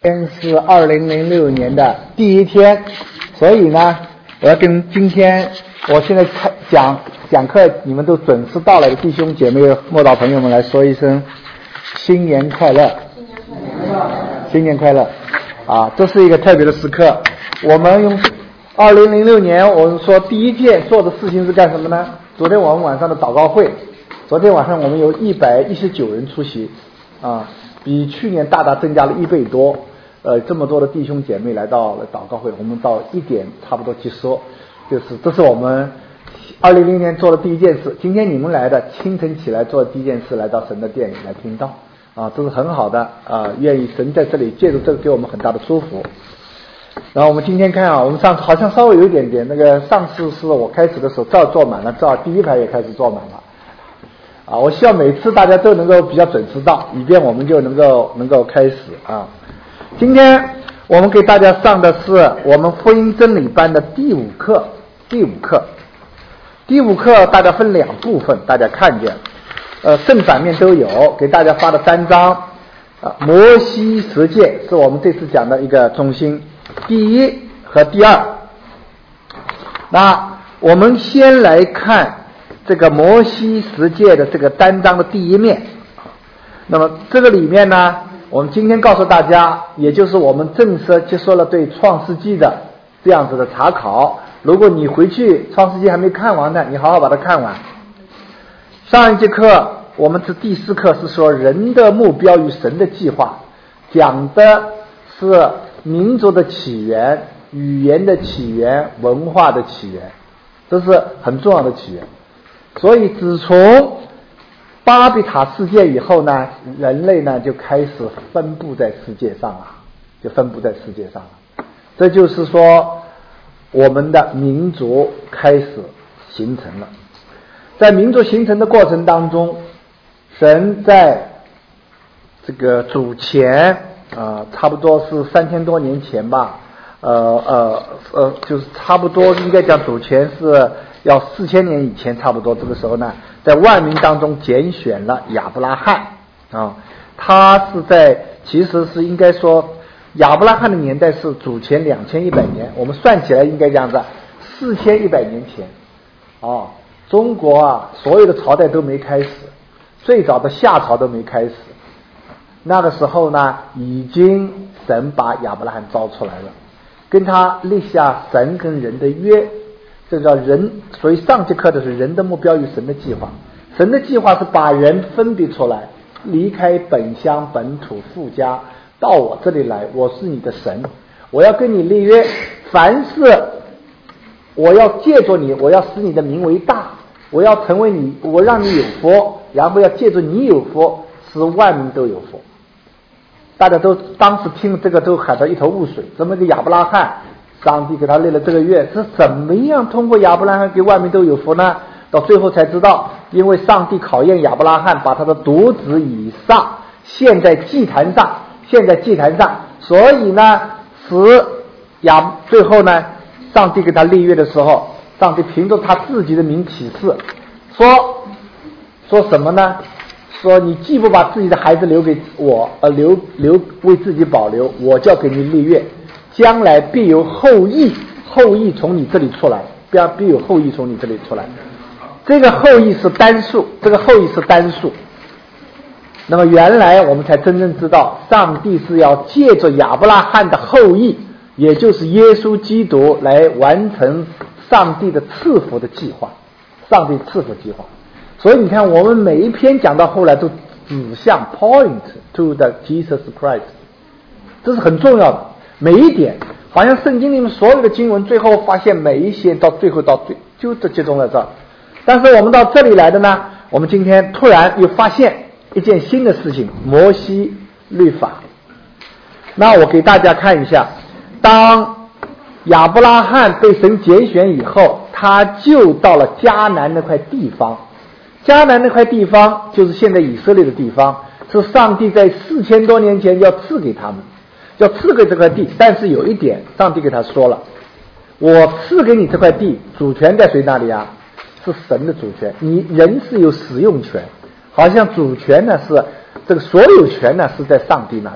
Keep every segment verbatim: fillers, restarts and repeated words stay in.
今天是二零零六年的第一天，所以呢，我要跟今天我现在开讲讲课，你们都准时到来的弟兄姐妹、慕道朋友们来说一声新年快乐！新年快乐！新年快乐！啊，这是一个特别的时刻。我们用二零零六年，我们说第一件做的事情是干什么呢？昨天我们晚上的祷告会，昨天晚上我们有一百一十九人出席，啊，比去年大大增加了一倍多。呃，这么多的弟兄姐妹来到了祷告会，我们到一点差不多结束，就是这是我们二零零六年做的第一件事。今天你们来的清晨起来做的第一件事，来到神的殿里来听道啊，这是很好的啊，愿意神在这里借助这个给我们很大的祝福。然后我们今天看啊，我们上次好像稍微有一点点，那个上次是我开始的时候这儿坐满了，这儿第一排也开始坐满了啊。我希望每次大家都能够比较准时到，以便我们就能够能够开始啊。今天我们给大家上的是我们福音真理班的第五课，第五课，第五课大家分两部分，大家看见，呃，正反面都有，给大家发的三章，啊，摩西十诫是我们这次讲的一个中心，第一和第二。那我们先来看这个摩西十诫的这个单章的第一面，那么这个里面呢，我们今天告诉大家，也就是我们正式接受了对创世纪的这样子的查考。如果你回去创世纪还没看完呢，你好好把它看完。上一节课我们是第四课，是说人的目标与神的计划，讲的是民族的起源、语言的起源、文化的起源，这是很重要的起源。所以自从巴比塔世界以后呢，人类呢就开始分布在世界上了，就分布在世界上了。这就是说，我们的民族开始形成了。在民族形成的过程当中，神在这个主前啊、呃，差不多是三千多年前吧，呃呃呃，就是差不多应该讲主前是要四千年以前，差不多这个时候呢，在万民当中拣选了亚伯拉罕啊，他是在其实是应该说亚伯拉罕的年代是主前两千一百年，我们算起来应该这样子，四千一百年前啊，中国啊所有的朝代都没开始，最早的夏朝都没开始，那个时候呢，已经神把亚伯拉罕招出来了，跟他立下神跟人的约。这叫人，所以上节课的是人的目标与神的计划。神的计划是把人分别出来，离开本乡本土富家，到我这里来，我是你的神，我要跟你立约，凡是我要借助你，我要使你的名为大，我要成为你，我让你有福，然后要借助你有福，使万民都有福。大家都当时听这个都喊到一头雾水，怎么个亚伯拉罕上帝给他立了这个约，是怎么样通过亚伯拉罕给万民都有福呢？到最后才知道，因为上帝考验亚伯拉罕，把他的独子以撒献在祭坛上，献在祭坛上，所以呢，使亚最后呢，上帝给他立约的时候，上帝凭着他自己的名起誓，说说什么呢？说你既不把自己的孩子留给我，呃，留留为自己保留，我就要给你立约。将来必有后裔，后裔从你这里出来，必要必有后裔从你这里出来。这个后裔是单数，这个后裔是单数。那么原来我们才真正知道，上帝是要借着亚伯拉罕的后裔，也就是耶稣基督，来完成上帝的赐福的计划，上帝赐福计划。所以你看，我们每一篇讲到后来都指向 point to the Jesus Christ， 这是很重要的。每一点，好像圣经里面所有的经文，最后发现每一些到最后到最就这集中在这儿。但是我们到这里来的呢，我们今天突然又发现一件新的事情，摩西律法。那我给大家看一下，当亚伯拉罕被神拣选以后，他就到了迦南那块地方。迦南那块地方就是现在以色列的地方，是上帝在四千多年前要赐给他们。要赐给这块地，但是有一点，上帝给他说了，我赐给你这块地，主权在谁那里啊？是神的主权，你人是有使用权，好像主权呢是这个所有权呢是在上帝那里，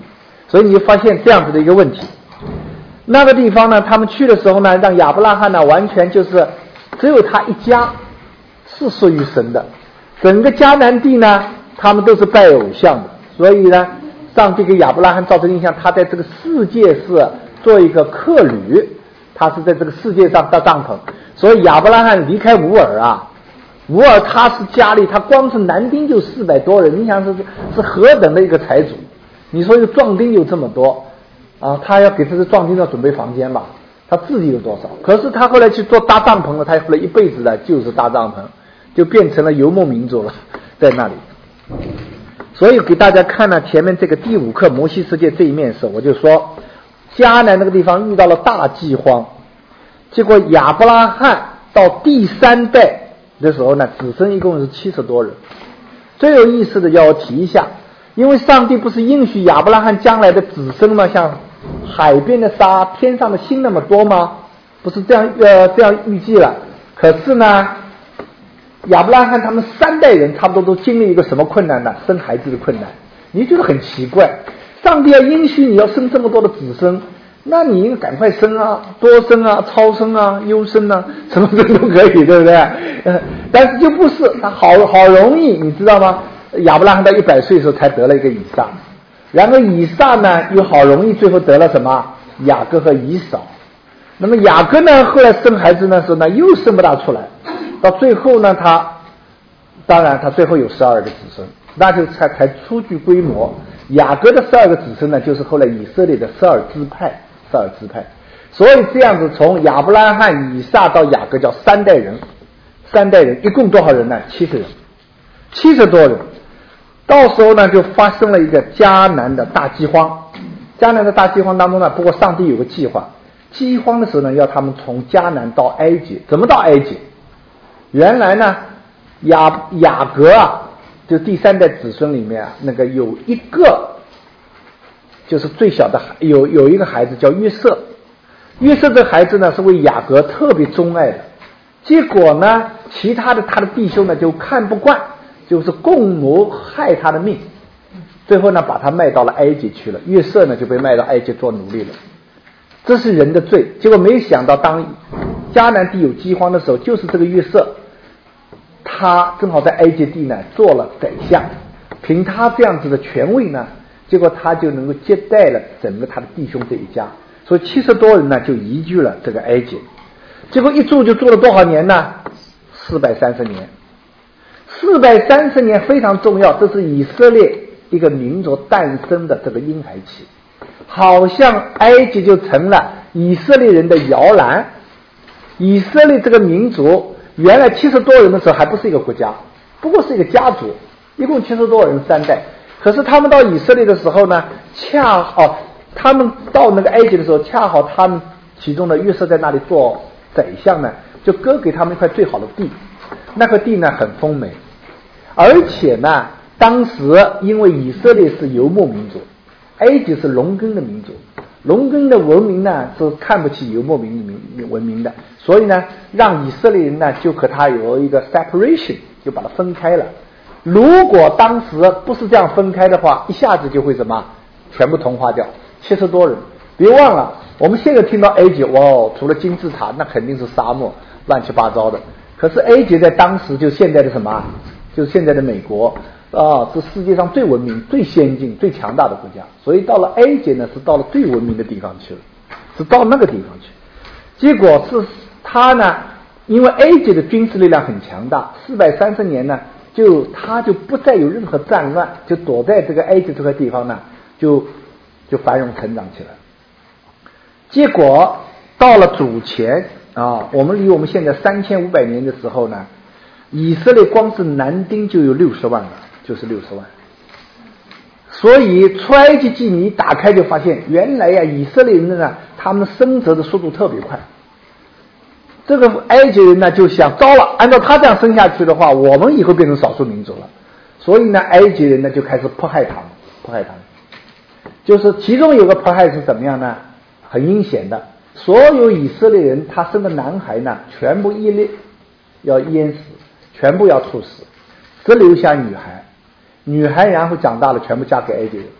所以你就发现这样子的一个问题。那个地方呢，他们去的时候呢，让亚伯拉罕呢完全就是只有他一家是属于神的，整个迦南地呢他们都是拜偶像的，所以呢上帝给亚伯拉罕造成印象，他在这个世界是做一个客旅，他是在这个世界上搭帐篷。所以亚伯拉罕离开乌尔啊，乌尔他是家里，他光是男丁就四百多人，你想是是何等的一个财主？你说一个壮丁有这么多啊，他要给这些壮丁要准备房间吧，他自己有多少？可是他后来去做搭帐篷了，他后来一辈子呢就是搭帐篷，就变成了游牧民族了，在那里。所以给大家看了前面这个第五课摩西世界这一面时，我就说迦南那个地方遇到了大饥荒，结果亚伯拉罕到第三代的时候呢，子孙一共是七十多人。最有意思的要我提一下，因为上帝不是应许亚伯拉罕将来的子孙吗？像海边的沙、天上的星那么多吗？不是这样呃这样预计了。可是呢，亚伯拉罕他们三代人差不多都经历一个什么困难呢？生孩子的困难。你觉得很奇怪，上帝要应许你要生这么多的子孙，那你应该赶快生啊，多生啊，超生啊，优生啊，什么生都可以，对不对？呃，但是就不是，他好好容易，你知道吗？亚伯拉罕到一百岁的时候才得了一个以撒，然后以撒呢又好容易最后得了什么？雅各和以扫。那么雅各呢后来生孩子的时候呢又生不大出来，到最后呢他当然他最后有十二个子孙，那就才才初具规模。雅各的十二个子孙呢就是后来以色列的十二支派，十二支派。所以这样子从亚伯拉罕、以撒到雅各叫三代人，三代人一共多少人呢？七十人，七十多人。到时候呢就发生了一个迦南的大饥荒。迦南的大饥荒当中呢，不过上帝有个计划，饥荒的时候呢要他们从迦南到埃及。怎么到埃及？原来呢雅雅各啊，就第三代子孙里面啊，那个有一个就是最小的有有一个孩子叫约瑟，约瑟这孩子呢是为雅各特别钟爱的，结果呢其他的他的弟兄呢就看不惯，就是共谋害他的命，最后呢把他卖到了埃及去了，约瑟呢就被卖到埃及做奴隶了。这是人的罪。结果没想到当迦南地有饥荒的时候，就是这个约瑟他正好在埃及地呢做了宰相，凭他这样子的权位呢，结果他就能够接待了整个他的弟兄这一家，所以七十多人呢就移居了这个埃及。结果一住就住了多少年呢？四百三十年。四百三十年非常重要，这是以色列一个民族诞生的这个婴孩期，好像埃及就成了以色列人的摇篮。以色列这个民族原来七十多人的时候还不是一个国家，不过是一个家族，一共七十多人三代。可是他们到以色列的时候呢，恰好他们到那个埃及的时候，恰好他们其中的约瑟在那里做宰相呢，就割给他们一块最好的地，那块地呢很丰美，而且呢当时因为以色列是游牧民族，埃及是农耕的民族，农耕的文明呢是看不起游牧民文明的，所以呢让以色列人呢就和他有一个 separation， 就把它分开了。如果当时不是这样分开的话，一下子就会什么全部同化掉，七十多人。别忘了我们现在听到埃及，哇，除了金字塔那肯定是沙漠乱七八糟的，可是埃及在当时就现在的什么，就是现在的美国啊，是世界上最文明最先进最强大的国家。所以到了埃及呢是到了最文明的地方去了，是到那个地方去。结果是他呢因为埃及的军事力量很强大，四百三十年呢就他就不再有任何战乱，就躲在这个埃及这个地方呢就就繁荣成长起来。结果到了主前啊，我们离我们现在三千五百年的时候呢，以色列光是男丁就有六十万了，就是六十万。所以出埃及记你一打开就发现，原来呀以色列人呢他们生殖的速度特别快。这个埃及人呢就想，糟了，按照他这样生下去的话，我们以后变成少数民族了。所以呢埃及人呢就开始迫害他们，迫害他们。就是其中有个迫害是怎么样呢？很阴险的，所有以色列人他生的男孩呢全部一律要淹死，全部要处死，只留下女孩，女孩然后长大了全部嫁给埃及人，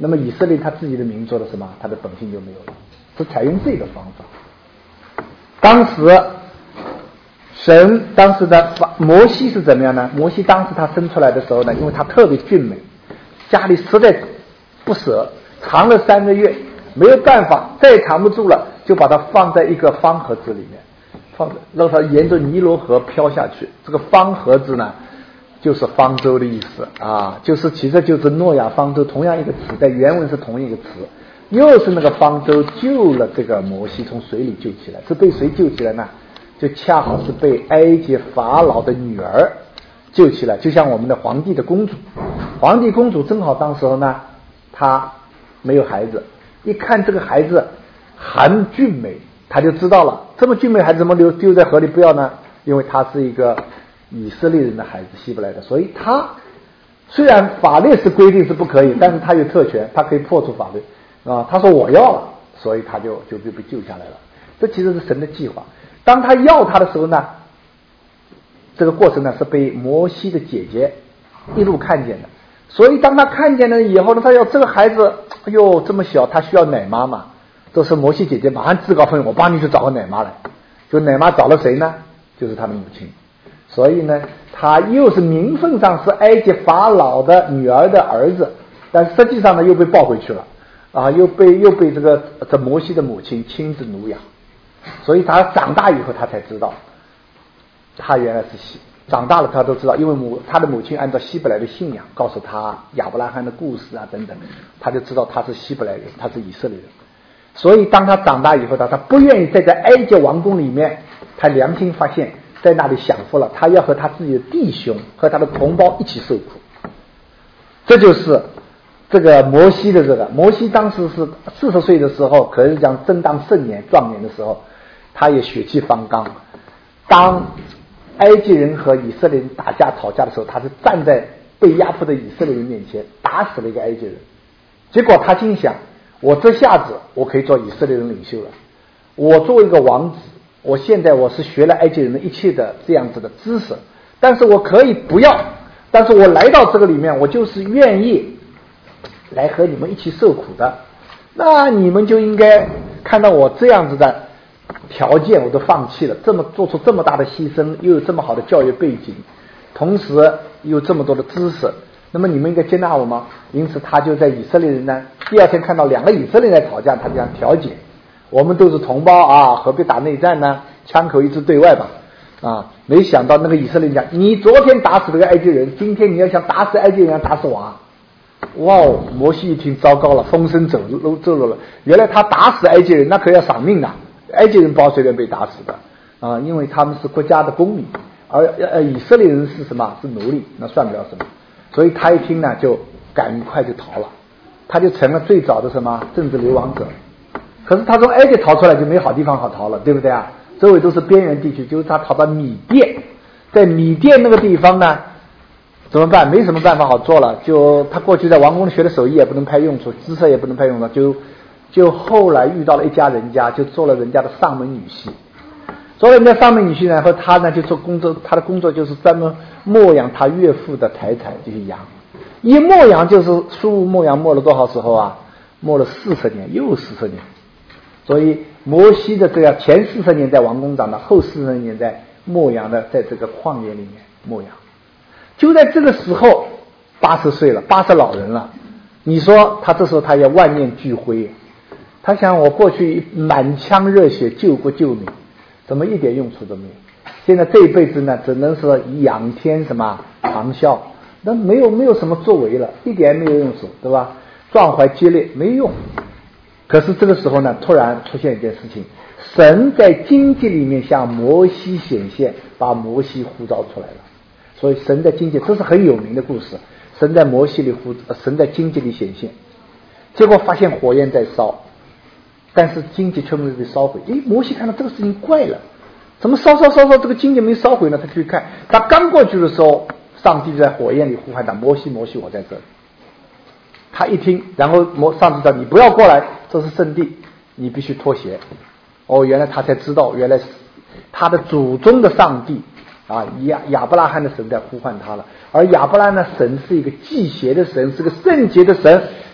那么以色列他自己的民族的什么，他的本性就没有了，是采用这个方法。当时神当时的摩西是怎么样呢？摩西当时他生出来的时候呢，因为他特别俊美，家里实在不舍，藏了三个月，没有办法，再也藏不住了，就把它放在一个方盒子里面，放让它沿着尼罗河飘下去。这个方盒子呢，就是方舟的意思啊，就是其实就是诺亚方舟，同样一个词，在原文是同一个词，又是那个方舟救了这个摩西从水里救起来，是被谁救起来呢？就恰好是被埃及法老的女儿救起来，就像我们的皇帝的公主，皇帝公主正好当时候呢，她没有孩子，一看这个孩子很俊美，她就知道了，这么俊美孩子怎么丢丢在河里不要呢？因为他是一个以色列人的孩子，希伯来的，所以他虽然法律是规定是不可以，但是他有特权，他可以破除法律啊。他说我要了，所以他就就就被救下来了。这其实是神的计划。当他要他的时候呢，这个过程呢是被摩西的姐姐一路看见的。所以当他看见了以后呢，他要这个孩子，哎呦这么小，他需要奶妈嘛。这时摩西姐姐马上自告奋勇，我帮你去找个奶妈来。就奶妈找了谁呢？就是他的母亲。所以呢，他又是名分上是埃及法老的女儿的儿子，但实际上呢又被抱回去了啊，又被又被这个这摩西的母亲亲自奴养。所以他长大以后，他才知道，他原来是希长大了，他都知道，因为母他的母亲按照希伯来的信仰告诉他亚伯拉罕的故事啊等等，他就知道他是希伯来人，他是以色列人。所以当他长大以后，他他不愿意再在埃及王宫里面，他良心发现，在那里享福了，他要和他自己的弟兄和他的同胞一起受苦。这就是这个摩西的这个摩西当时是四十岁的时候，可是讲正当盛年壮年的时候，他也血气方刚。当埃及人和以色列人打架吵架的时候，他是站在被压迫的以色列人面前打死了一个埃及人。结果他心想，我这下子我可以做以色列人领袖了，我作为一个王子，我现在我是学了埃及人的一切的这样子的知识，但是我可以不要，但是我来到这个里面，我就是愿意来和你们一起受苦的，那你们就应该看到我这样子的条件我都放弃了，这么做出这么大的牺牲，又有这么好的教育背景，同时又有这么多的知识，那么你们应该接纳我吗？因此他就在以色列人呢，第二天看到两个以色列人在吵架，他就想调解，我们都是同胞啊，何必打内战呢？枪口一致对外吧。啊，没想到那个以色列人讲，你昨天打死了个埃及人，今天你要想打死埃及人，要打死我啊！哇哦，摩西一听糟糕了，风声走漏走漏了，原来他打死埃及人那可要赏命的，埃及人不好随便被打死的啊，因为他们是国家的公民，而呃以色列人是什么？是奴隶，那算不了什么。所以他一听呢，就赶快就逃了，他就成了最早的什么政治流亡者。可是他从埃及逃出来就没好地方好逃了，对不对啊？周围都是边缘地区，就是他逃到米甸，在米甸那个地方呢，怎么办？没什么办法好做了，就他过去在王宫里学的手艺也不能派用处，知识也不能派用处，就就后来遇到了一家人家，就做了人家的上门女婿。做了人家上门女婿，然后他呢就做工作，他的工作就是专门牧养他岳父的财产，就是羊。一牧养就是输牧羊，牧了多少时候啊？牧了四十年，又四十年。所以摩西的这样前四十年在王宫长大，后四十年在牧羊的，在这个旷野里面牧羊。就在这个时候，八十岁了，八十老人了。你说他这时候他也万念俱灰，他想我过去满腔热血救国救民，怎么一点用处都没有？现在这一辈子呢，只能是仰天什么长啸，那没有没有什么作为了，一点没有用处，对吧？壮怀激烈没用。可是这个时候呢，突然出现一件事情，神在荆棘里面向摩西显现，把摩西呼召出来了。所以神在荆棘，这是很有名的故事。神在摩西里呼，神在荆棘里显现，结果发现火焰在烧，但是荆棘却没有被烧毁。诶，摩西看到这个事情怪了，怎么烧烧烧烧这个荆棘没烧毁呢？他去看，他刚过去的时候，上帝在火焰里呼喊他，摩西摩西，我在这里。他一听，然后摩上帝说你不要过来，这是圣地，你必须脱鞋。哦，原来他才知道，原来他的祖宗的上帝啊，亚亚伯拉罕的神在呼唤他了。而亚伯拉罕的神是一个祭邪的神，是个圣洁的神，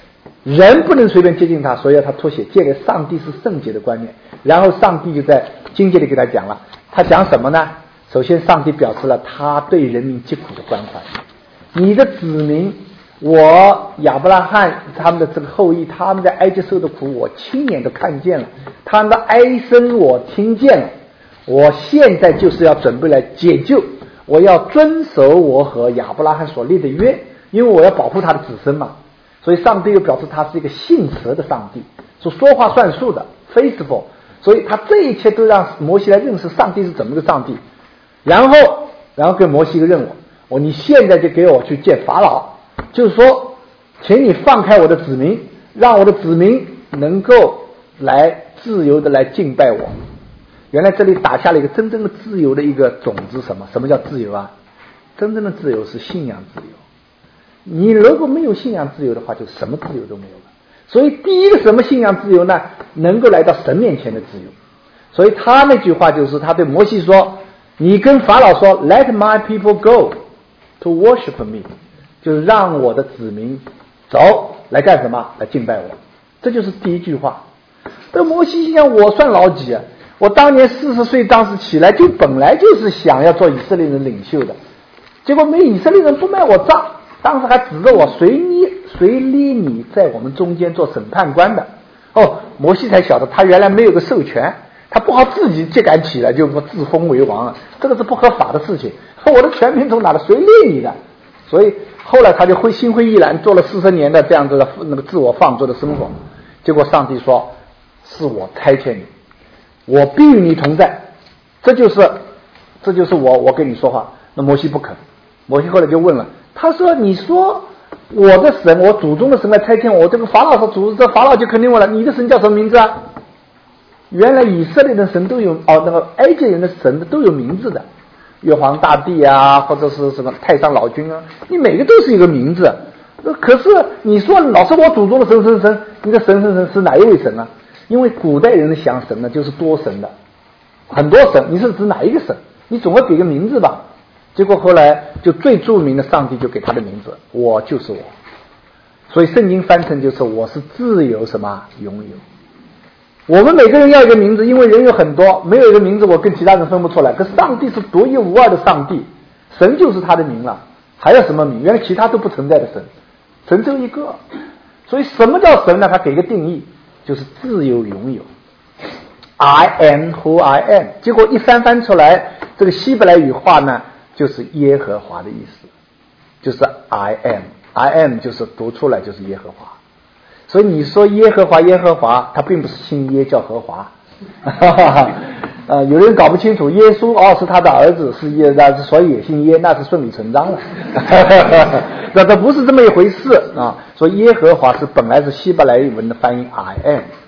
人不能随便接近他，所以要他脱鞋，建立上帝是圣洁的观念。然后上帝就在经节里给他讲了，他讲什么呢？首先上帝表示了他对人民疾苦的关怀，你的子民，我亚伯拉罕他们的这个后裔，他们在埃及受的苦我亲眼都看见了，他们的哀声我听见了，我现在就是要准备来解救，我要遵守我和亚伯拉罕所立的约，因为我要保护他的子孙嘛。所以上帝又表示他是一个信实的上帝，是说话算数的 faithful， 所以他这一切都让摩西来认识上帝是怎么个上帝。然后然后给摩西一个任务，我你现在就给我去见法老，就是说请你放开我的子民，让我的子民能够来自由的来敬拜我。原来这里打下了一个真正的自由的一个种子。什么什么叫自由啊？真正的自由是信仰自由。你如果没有信仰自由的话，就什么自由都没有了。所以第一个什么信仰自由呢？能够来到神面前的自由。所以他那句话就是他对摩西说，你跟法老说 Let my people go to worship me， 就是让我的子民走来干什么？来敬拜我。这就是第一句话。这摩西心想，我算老几啊？我当年四十岁当时起来就本来就是想要做以色列人领袖的，结果没以色列人不卖我账，当时还指着我谁立谁立你在我们中间做审判官的。哦，摩西才晓得他原来没有个授权，他不好自己揭竿起来就自封为王，这个是不合法的事情。我的权柄从哪来？谁立你的？所以后来他就会心灰意懒，做了四十年的这样子的那个自我放纵的生活。结果上帝说，是我差遣你，我必与你同在，这就是这就是我我跟你说话。那摩西不肯，摩西后来就问了，他说你说我的神，我祖宗的神来差遣我，这个法老说主，这法老就肯定我了，你的神叫什么名字啊？原来以色列的神都有哦，那个埃及人的神都有名字的，玉皇大帝啊，或者是什么太上老君啊，你每个都是一个名字。可是你说老是我祖宗的神神神，你的神神神是哪一位神啊？因为古代人想神呢，就是多神的，很多神，你是指哪一个神？你总会给个名字吧。结果后来就最著名的上帝就给他的名字，我就是我。所以圣经翻成就是我是自由什么拥有。我们每个人要一个名字，因为人有很多，没有一个名字我跟其他人分不出来。可上帝是独一无二的上帝，神就是他的名了，还有什么名？原来其他都不存在的神，神只有一个。所以什么叫神呢？他给个定义，就是自由拥有。I am who I am。结果一翻翻出来，这个希伯来语话呢，就是耶和华的意思，就是 I am。I am 就是读出来就是耶和华。所以你说耶和华耶和华，他并不是姓耶叫和华。呃，有人搞不清楚，耶稣哦是他的儿子，是耶，那所以也姓耶，那是顺理成章了。那这不是这么一回事啊！所以耶和华是本来是希伯来文的翻译 I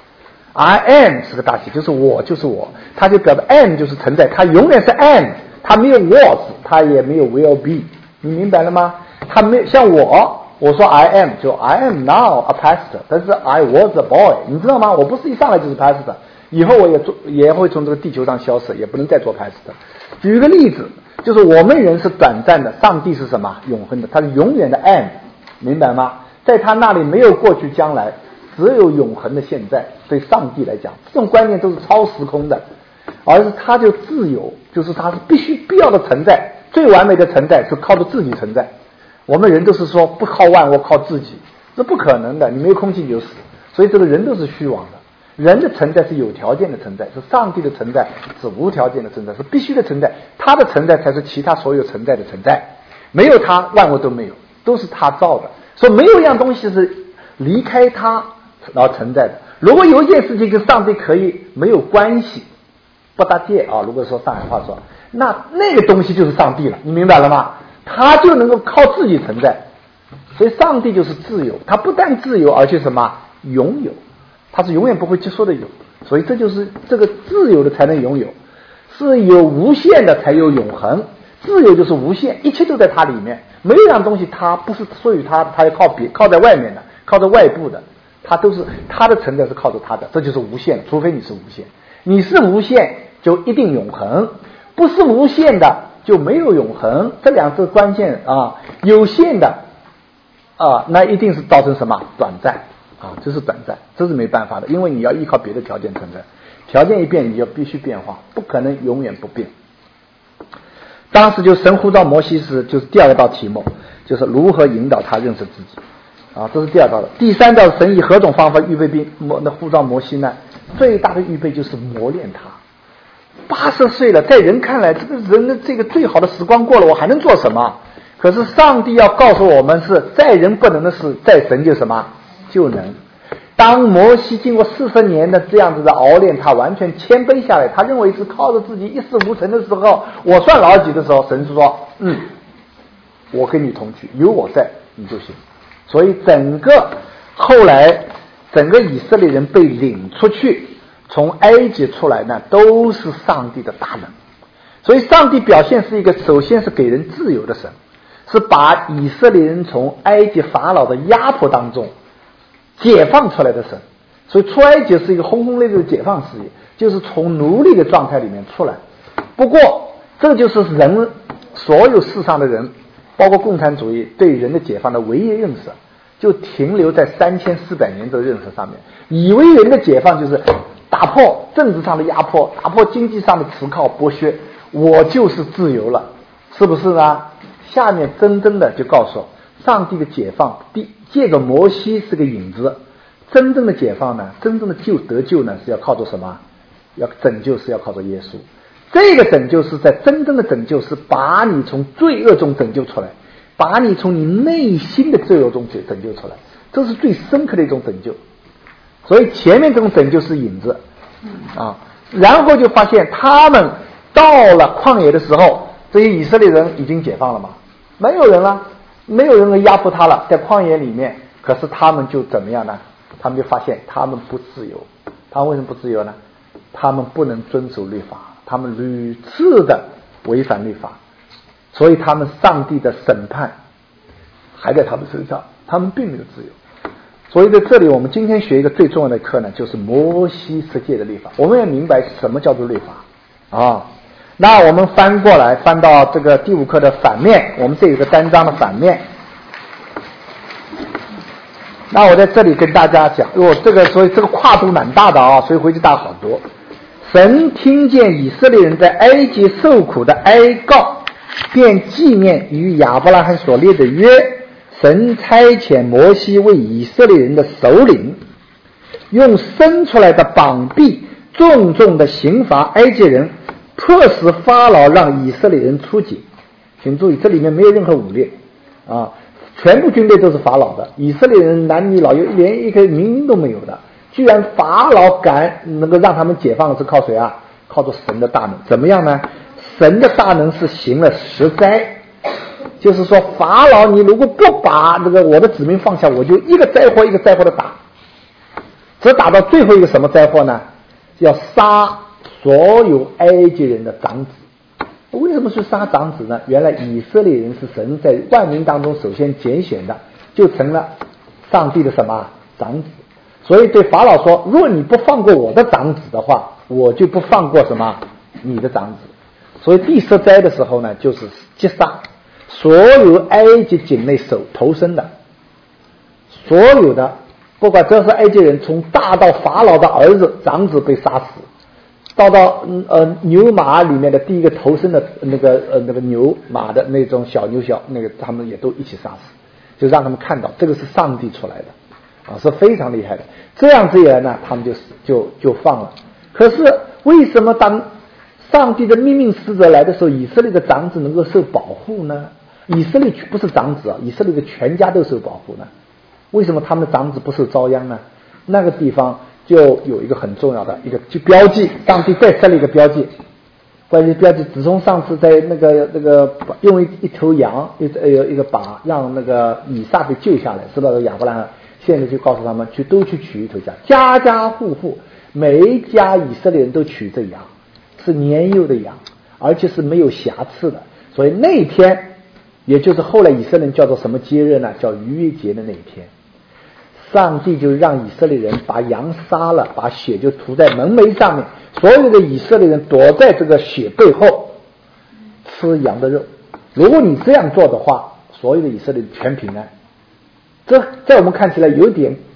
am。I am 是个大写，就是我就是我，它就表示 am 就是存在，它永远是 am， 它没有 was， 它也没有 will be， 你明白了吗？它没有像我，我说 I am 就 I am now a pastor， 但是 I was a boy， 你知道吗？我不是一上来就是 pastor， 以后我也做也会从这个地球上消失，也不能再做 pastor。举一个例子，就是我们人是短暂的，上帝是什么？永恒的，他是永远的 am， 明白吗？在他那里没有过去将来，只有永恒的现在。对上帝来讲，这种观念都是超时空的，而是他就自由，就是他是必须必要的存在，最完美的存在是靠着自己存在。我们人都是说不靠万物靠自己，这不可能的，你没有空气你就死。所以这个人都是虚妄的，人的存在是有条件的存在，是上帝的存在是无条件的存在，是必须的存在，他的存在才是其他所有存在的存在，没有他万物都没有，都是他造的。所以没有一样东西是离开他然后存在的。如果有一件事情跟上帝可以没有关系，不搭界啊，如果说上海话说，那那个东西就是上帝了，你明白了吗？他就能够靠自己存在。所以上帝就是自由，他不但自由，而且什么拥有，他是永远不会结束的有。所以这就是这个自由的才能拥有，是有无限的才有永恒。自由就是无限，一切都在它里面，没有一样东西它不是属于它，它要靠别靠在外面的，靠在外部的，它都是它的存在是靠着它的，这就是无限。除非你是无限，你是无限就一定永恒，不是无限的就没有永恒。这两个关键啊，有限的啊，那一定是造成什么短暂， 啊，这是短暂，这是没办法的，因为你要依靠别的条件存在，条件一变，你就必须变化，不可能永远不变。当时就神呼召摩西时，就是第二个道题目，就是如何引导他认识自己啊，这是第二道的。第三道神以何种方法预备并摩那呼召摩西呢？最大的预备就是磨练他。八十岁了，在人看来，这个人的这个最好的时光过了，我还能做什么？可是上帝要告诉我们是，在人不能的事，在神就什么就能。当摩西经过四十年的这样子的熬练，他完全谦卑下来，他认为是靠着自己一事无成的时候，我算老几的时候，神是说，嗯，我跟你同去，有我在，你就行。所以整个后来整个以色列人被领出去，从埃及出来呢，都是上帝的大能。所以上帝表现是一个，首先是给人自由的神，是把以色列人从埃及法老的压迫当中解放出来的神。所以出埃及是一个轰轰烈烈的解放事业，就是从奴隶的状态里面出来。不过这就是人所有世上的人，包括共产主义对人的解放的唯一认识，就停留在三千四百年这个认识上面，以为人的解放就是打破政治上的压迫，打破经济上的持靠剥削，我就是自由了，是不是呢？下面真正的就告诉上帝的解放，第借着摩西是个引子，真正的解放呢，真正的救得救呢，是要靠着什么？要拯救是要靠着耶稣。这个拯救是在真正的拯救是把你从罪恶中拯救出来，把你从你内心的罪恶中拯救出来，这是最深刻的一种拯救。所以前面这种拯救是引子啊，然后就发现他们到了旷野的时候，这些以色列人已经解放了吗？没有人了，没有人压迫他了，在旷野里面。可是他们就怎么样呢？他们就发现他们不自由。他们为什么不自由呢？他们不能遵守律法，他们屡次的违反律法，所以他们上帝的审判还在他们身上，他们并没有自由。所以在这里我们今天学一个最重要的课呢，就是摩西十诫的律法。我们要明白什么叫做律法啊。那我们翻过来，翻到这个第五课的反面，我们这有个单章的反面。那我在这里跟大家讲，我这个所以这个跨度蛮大的啊，所以回去大好多。神听见以色列人在埃及受苦的哀告，便纪念与亚伯拉罕所立的约。神差遣摩西为以色列人的首领，用伸出来的膀臂重重的刑罚埃及人，迫使法老让以色列人出境。请注意，这里面没有任何武力啊，全部军队都是法老的，以色列人男女老幼连一个民兵都没有的。居然法老敢能够让他们解放的是靠谁啊？靠着神的大能。怎么样呢？神的大能是行了十灾，就是说法老你如果不把这个我的子民放下，我就一个灾祸一个灾祸的打，只打到最后一个什么灾祸呢？要杀所有埃及人的长子。为什么是杀长子呢？原来以色列人是神在万民当中首先拣选的，就成了上帝的什么长子。所以对法老说，如果你不放过我的长子的话，我就不放过什么你的长子。所以第十灾的时候呢，就是击杀所有埃及境内手投生的，所有的不管这是埃及人，从大到法老的儿子长子被杀死，到到呃牛马里面的第一个投生的那个呃那个牛马的那种小牛小那个，他们也都一起杀死，就让他们看到这个是上帝出来的啊，是非常厉害的。这样子一来呢，他们就就就放了。可是为什么当上帝的秘密使者来的时候，以色列的长子能够受保护呢？以色列不是长子啊，以色列的全家都受保护呢。为什么他们的长子不受遭殃呢？那个地方就有一个很重要的一个就标记，上帝再设了一个标记。关于标记，自从上次在那个那个用一一头羊一呃一个靶让那个以撒被救下来，是吧？亚伯拉罕现在就告诉他们去都去取一头羊，家家户户每一家以色列人都取这羊，是年幼的羊，而且是没有瑕疵的。所以那天也就是后来以色列人叫做什么节日呢？叫逾越节的那一天，上帝就让以色列人把羊杀了，把血就涂在门楣上面，所有的以色列人躲在这个血背后吃羊的肉。如果你这样做的话，所有的以色列全平安。这在我们看起来有点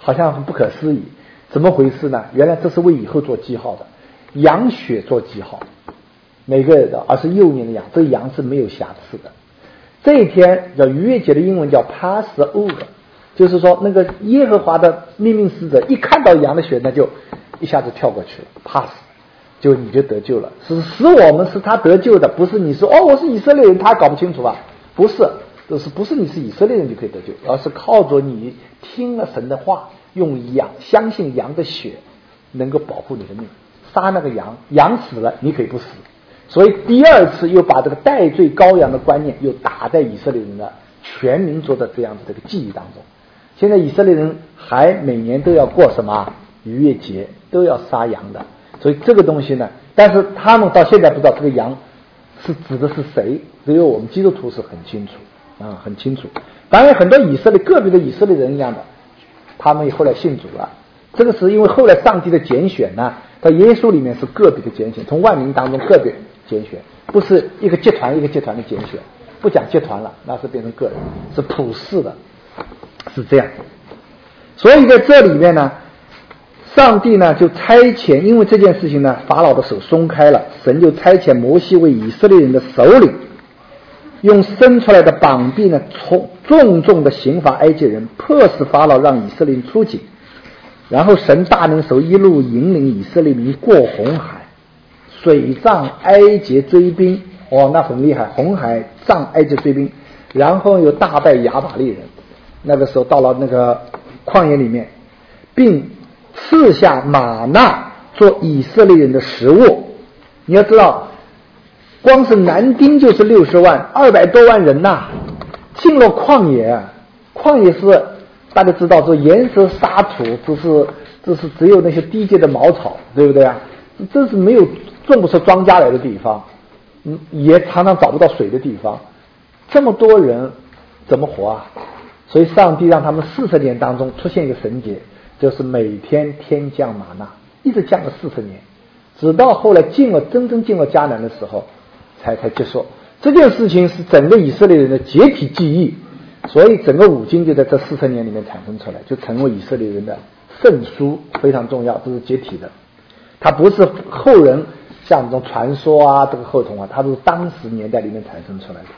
好像很不可思议。怎么回事呢？原来这是为以后做记号的，羊血做记号，每个人的，而是幼年的羊，这羊是没有瑕疵的。这一天叫逾越节的英文叫 Passover， 就是说那个耶和华的命令使者一看到羊的血，那就一下子跳过去了 ，pass， 就你就得救了。是使我们是他得救的，不是你说哦我是以色列人，他搞不清楚吧？不是，就是不是你是以色列人就可以得救，而是靠着你听了神的话，用羊相信羊的血能够保护你的命。杀那个羊，羊死了你可以不死。所以第二次又把这个代罪羔羊的观念又打在以色列人的全民族的这样的这个记忆当中。现在以色列人还每年都要过什么逾越节，都要杀羊的，所以这个东西呢，但是他们到现在不知道这个羊是指的是谁，只有我们基督徒是很清楚啊，很清楚。当然很多以色列个别的以色列人一样的，他们也后来信主了。这个是因为后来上帝的拣选呢，到耶稣里面是个别的拣选，从万民当中个别拣选，不是一个集团一个集团的拣选，不讲集团了，那是变成个人，是普世的，是这样。所以在这里面呢，上帝呢就差遣，因为这件事情呢，法老的手松开了，神就差遣摩西为以色列人的首领，用伸出来的膀臂呢，重重的刑罚埃及人，迫使法老让以色列人出境。然后神大能手一路引领以色列民过红海，水涨埃及追兵，哦，那很厉害，红海涨埃及追兵，然后又大败亚玛力人。那个时候到了那个旷野里面，并赐下玛纳做以色列人的食物。你要知道，光是男丁就是六十万，二百多万人呐、啊，进了旷野，旷野是。大家知道，这岩石沙土，这是这是只有那些低阶的茅草，对不对啊？这是没有种不出庄稼来的地方，嗯，也常常找不到水的地方。这么多人怎么活啊？所以上帝让他们四十年当中出现一个神节，就是每天天降玛纳，一直降了四十年，直到后来进了真正进了迦南的时候，才才结束。这件事情是整个以色列人的解体记忆。所以整个五经就在这四十年里面产生出来，就成为以色列人的圣书，非常重要，这是解体的。它不是后人像这种传说啊，这个后童啊，它是当时年代里面产生出来的。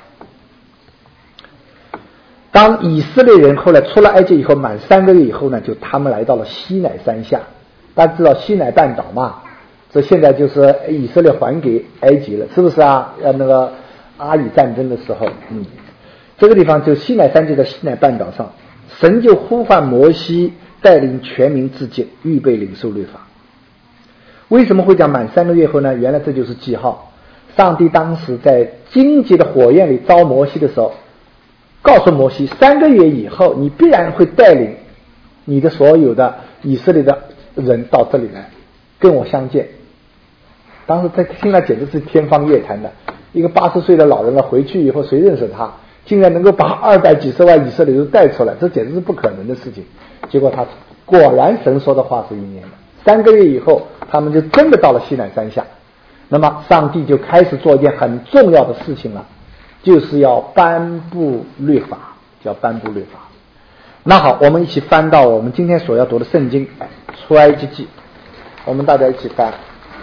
当以色列人后来出了埃及以后，满三个月以后呢，就他们来到了西乃山下。大家知道西乃半岛嘛？这现在就是以色列还给埃及了，是不是啊？呃，那个阿里战争的时候，嗯。这个地方就西乃山就在西乃半岛上，神就呼唤摩西带领全民自尽，预备领受律法。为什么会讲满三个月后呢？原来这就是记号。上帝当时在荆棘的火焰里招摩西的时候，告诉摩西三个月以后你必然会带领你的所有的以色列的人到这里来跟我相见。当时在听了简直是天方夜谭的，一个八十岁的老人了，回去以后谁认识他？竟然能够把二百几十万以色列人带出来，这简直是不可能的事情。结果他果然神说的话是一年的，三个月以后他们就真的到了西乃山下。那么上帝就开始做一件很重要的事情了，就是要颁布律法，叫颁布律法。那好，我们一起翻到我们今天所要读的圣经出埃及记，我们大家一起翻。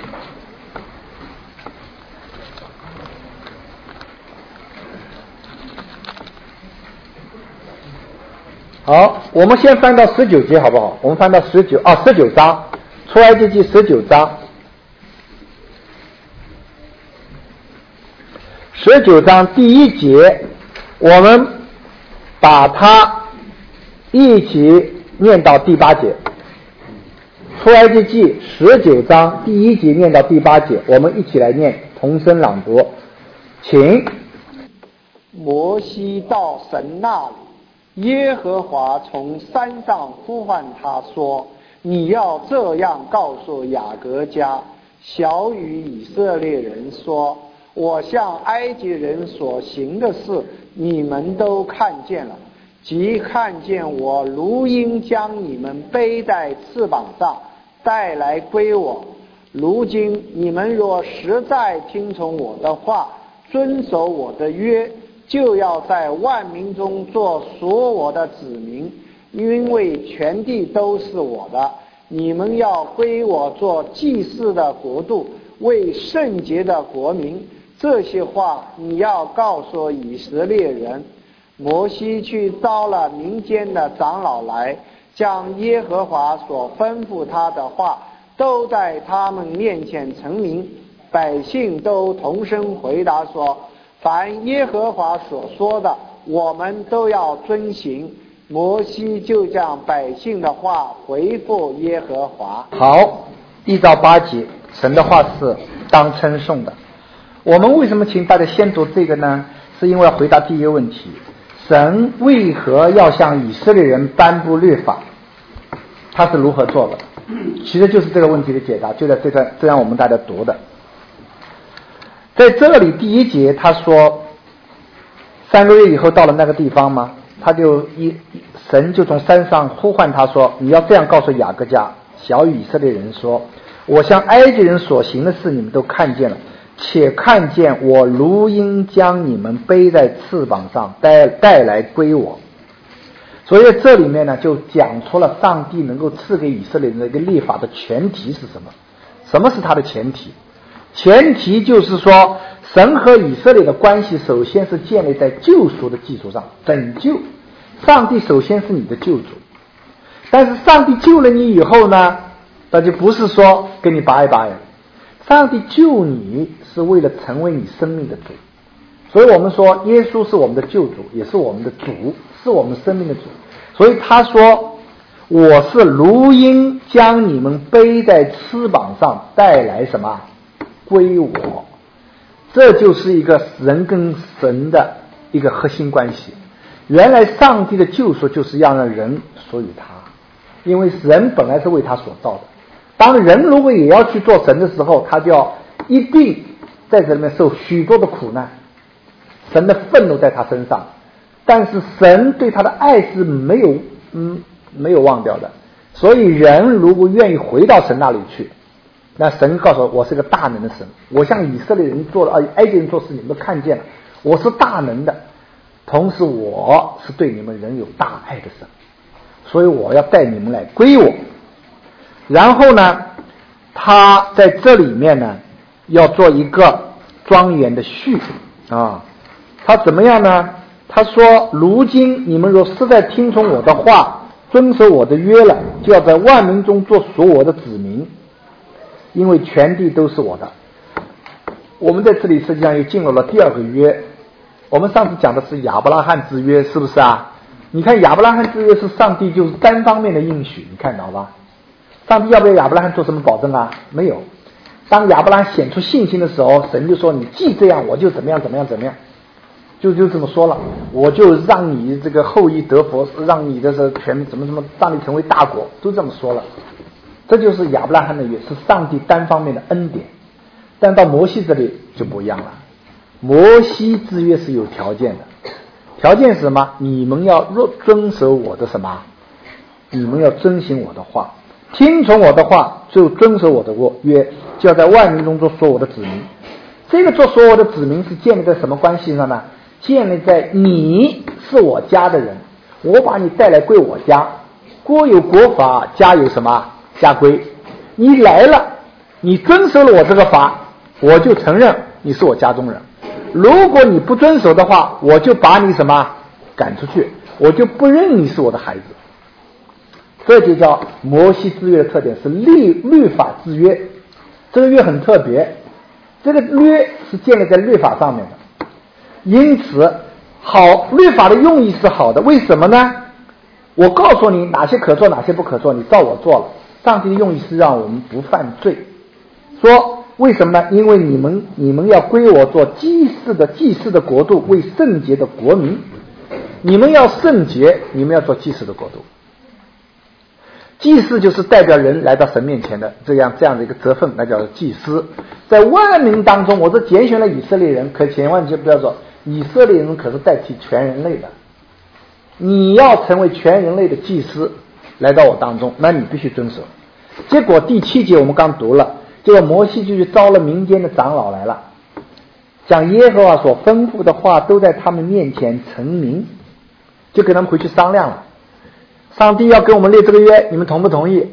好，我们先翻到十九节好不好？我们翻到十九啊，十九章，出埃及记十九章，十九章第一节，我们把它一起念到第八节。出埃及记十九章第一节念到第八节，我们一起来念，同声朗读，请。 摩西到神那里。耶和华从山上呼唤他说，你要这样告诉雅各家，小语以色列人说，我向埃及人所行的事你们都看见了，即看见我如鹰将你们背在翅膀上带来归我。如今你们若实在听从我的话，遵守我的约，就要在万民中做属我的子民， 因为全地都是我的，你们要归我做祭祀的国度，为圣洁的国民。这些话你要告诉以色列人。摩西去招了民间的长老来，将耶和华所吩咐他的话都在他们面前陈明。百姓都同声回答说，凡耶和华所说的我们都要遵行。摩西就将百姓的话回复耶和华。 好，一到八节，神的话是当称颂的。我们为什么请大家先读这个呢？是因为要回答第一个问题，神为何要向以色列人颁布律法？他是如何做的？其实就是这个问题的解答，就在这个这样我们大家读的。在这里第一节他说，三个月以后到了那个地方吗？他就一神就从山上呼唤他说，你要这样告诉雅各家小以色列人说，我向埃及人所行的事你们都看见了，且看见我如鹰将你们背在翅膀上带带来归我。所以这里面呢就讲出了上帝能够赐给以色列人的一个律法的前提是什么？什么是他的前提？前提就是说，神和以色列的关系首先是建立在救赎的基础上，拯救。上帝首先是你的救主，但是上帝救了你以后呢，那就不是说给你拔一拔呀。上帝救你是为了成为你生命的主，所以我们说耶稣是我们的救主，也是我们的主，是我们生命的主。所以他说，我是如鹰将你们背在翅膀上带来什么？归我。这就是一个人跟神的一个核心关系。原来上帝的救赎就是要让人属于他，因为人本来是为他所造的。当人如果也要去做神的时候，他就要一定在这里面受许多的苦难，神的愤怒在他身上，但是神对他的爱是没有嗯没有忘掉的。所以人如果愿意回到神那里去，那神告诉我，我是个大能的神，我向以色列人做了埃及人做事你们都看见了，我是大能的，同时我是对你们人有大爱的神，所以我要带你们来归我。然后呢，他在这里面呢要做一个庄严的序啊，他怎么样呢？他说，如今你们若实在听从我的话，遵守我的约了，就要在万民中做属我的子民，因为全地都是我的。我们在这里实际上又进入了第二个约。我们上次讲的是亚伯拉罕之约，是不是啊？你看亚伯拉罕之约是上帝就是单方面的应许，你看到吧？上帝要不要亚伯拉罕做什么保证啊？没有。当亚伯拉罕显出信心的时候，神就说，你既这样，我就怎么样怎么样怎么样，就就这么说了，我就让你这个后裔得福，让你的这全怎么怎么让你成为大国，都这么说了。这就是亚伯拉罕的约，是上帝单方面的恩典。但到摩西这里就不一样了，摩西之约是有条件的。条件是什么？你们要遵守我的什么？你们要遵行我的话，听从我的话，就遵守我的约，就要在万民中做所有的子民。这个做所有的子民是建立在什么关系上呢？建立在你是我家的人，我把你带来归我家，国有国法，家有什么？家规。你来了，你遵守了我这个法，我就承认你是我家中人。如果你不遵守的话，我就把你什么赶出去，我就不认你是我的孩子。这就叫摩西之约的特点，是律律法之约。这个约很特别，这个约是建立在律法上面的。因此好，律法的用意是好的，为什么呢？我告诉你哪些可做哪些不可做，你照我做了。上帝的用意是让我们不犯罪。说为什么呢？因为你们你们要归我做祭祀的祭祀的国度，为圣洁的国民。你们要圣洁，你们要做祭祀的国度。祭司就是代表人来到神面前的这样这样的一个责分，那叫做祭司。在万民当中，我是拣选了以色列人，可千万就不要说以色列人可是代替全人类的。你要成为全人类的祭司来到我当中，那你必须遵守。结果第七节我们刚读了，结果摩西就去招了民间的长老来了，将耶和华所吩咐的话都在他们面前陈明，就跟他们回去商量了。 上帝要跟我们立这个约，你们同不同意？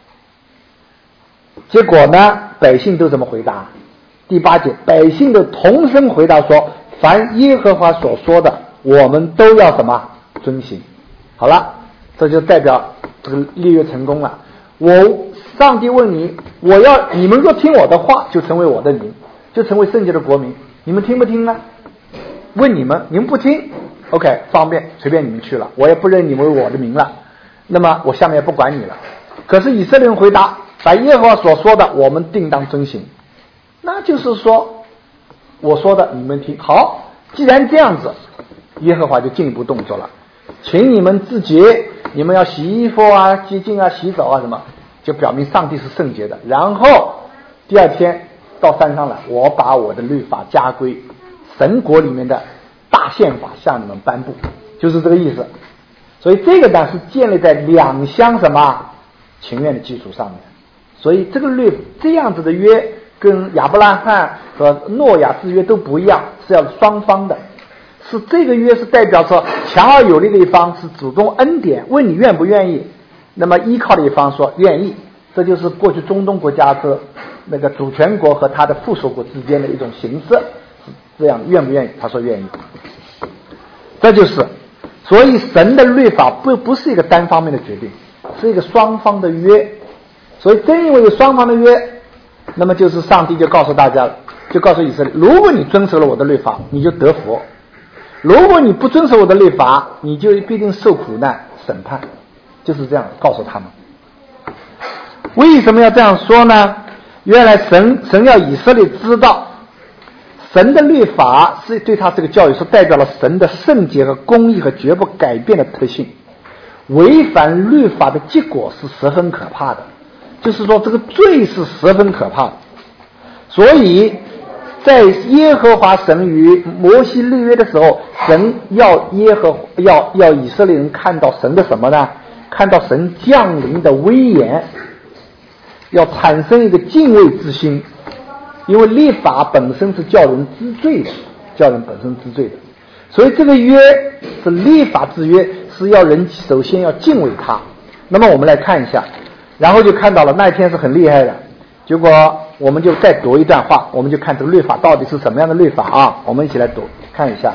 结果呢，百姓都怎么回答？第八节，百姓的同声回答说，凡耶和华所说的，我们都要什么？遵行。好了，这就代表这个立约成功了。我上帝问你，我要你们若听我的话，就成为我的民，就成为圣洁的国民。你们听不听呢？问你们，你们不听 ，OK， 方便，随便你们去了，我也不认你们为我的民了。那么我下面也不管你了。可是以色列人回答，凡耶和华所说的，我们定当遵行。那就是说，我说的你们听。好，既然这样子，耶和华就进一步动作了，请你们自洁，你们要洗衣服啊、洁净啊、洗澡啊什么，就表明上帝是圣洁的。然后第二天到山上来，我把我的律法加归神国里面的大宪法向你们颁布，就是这个意思。所以这个呢是建立在两相什么情愿的基础上面。所以这个律这样子的约跟亚伯拉罕和诺亚之约都不一样，是要双方的。是这个约是代表着强而有力的一方是主动恩典，问你愿不愿意，那么依靠的一方说愿意。这就是过去中东国家是那个主权国和他的附属国之间的一种形式，是这样，愿不愿意？他说愿意。这就是所以神的律法不不是一个单方面的决定，是一个双方的约。所以正因为有双方的约，那么就是上帝就告诉大家，就告诉以色列，如果你遵守了我的律法，你就得福；如果你不遵守我的律法，你就必定受苦难审判。就是这样告诉他们。为什么要这样说呢？原来神神要以色列知道，神的律法是对他这个教育是代表了神的圣洁和公义和绝不改变的特性。违反律法的结果是十分可怕的，就是说这个罪是十分可怕的。所以在耶和华神与摩西立约的时候，神要耶和要要以色列人看到神的什么呢？看到神降临的威严，要产生一个敬畏之心。因为律法本身是叫人知罪的，叫人本身知罪的，所以这个约是律法之约，是要人首先要敬畏他。那么我们来看一下，然后就看到了那一天是很厉害的。结果我们就再读一段话，我们就看这个律法到底是什么样的律法啊？我们一起来读看一下。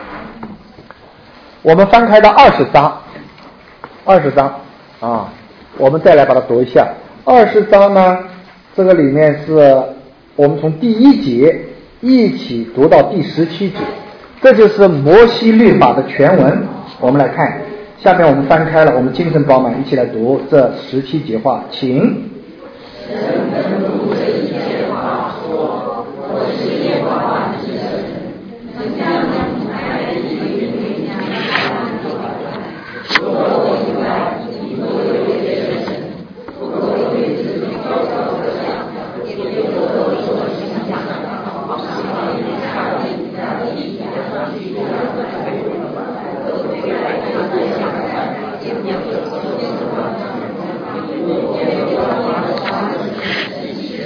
我们翻开到二十章，二十章啊，我们再来把它读一下。二十章呢，这个里面是我们从第一节一起读到第十七节，这就是摩西律法的全文。我们来看，下面我们翻开了，我们精神饱满，一起来读这十七节话，请。 神跟路的一切话说，我是耶和华之神，能将你们爱的一云云将他们做来。除了我以外，你不可有别的神，不可对自己造造的像，也不可做形象，往上面下地，在地下上去的来回，都对来他的想法，也不可说实话。耶和华的话是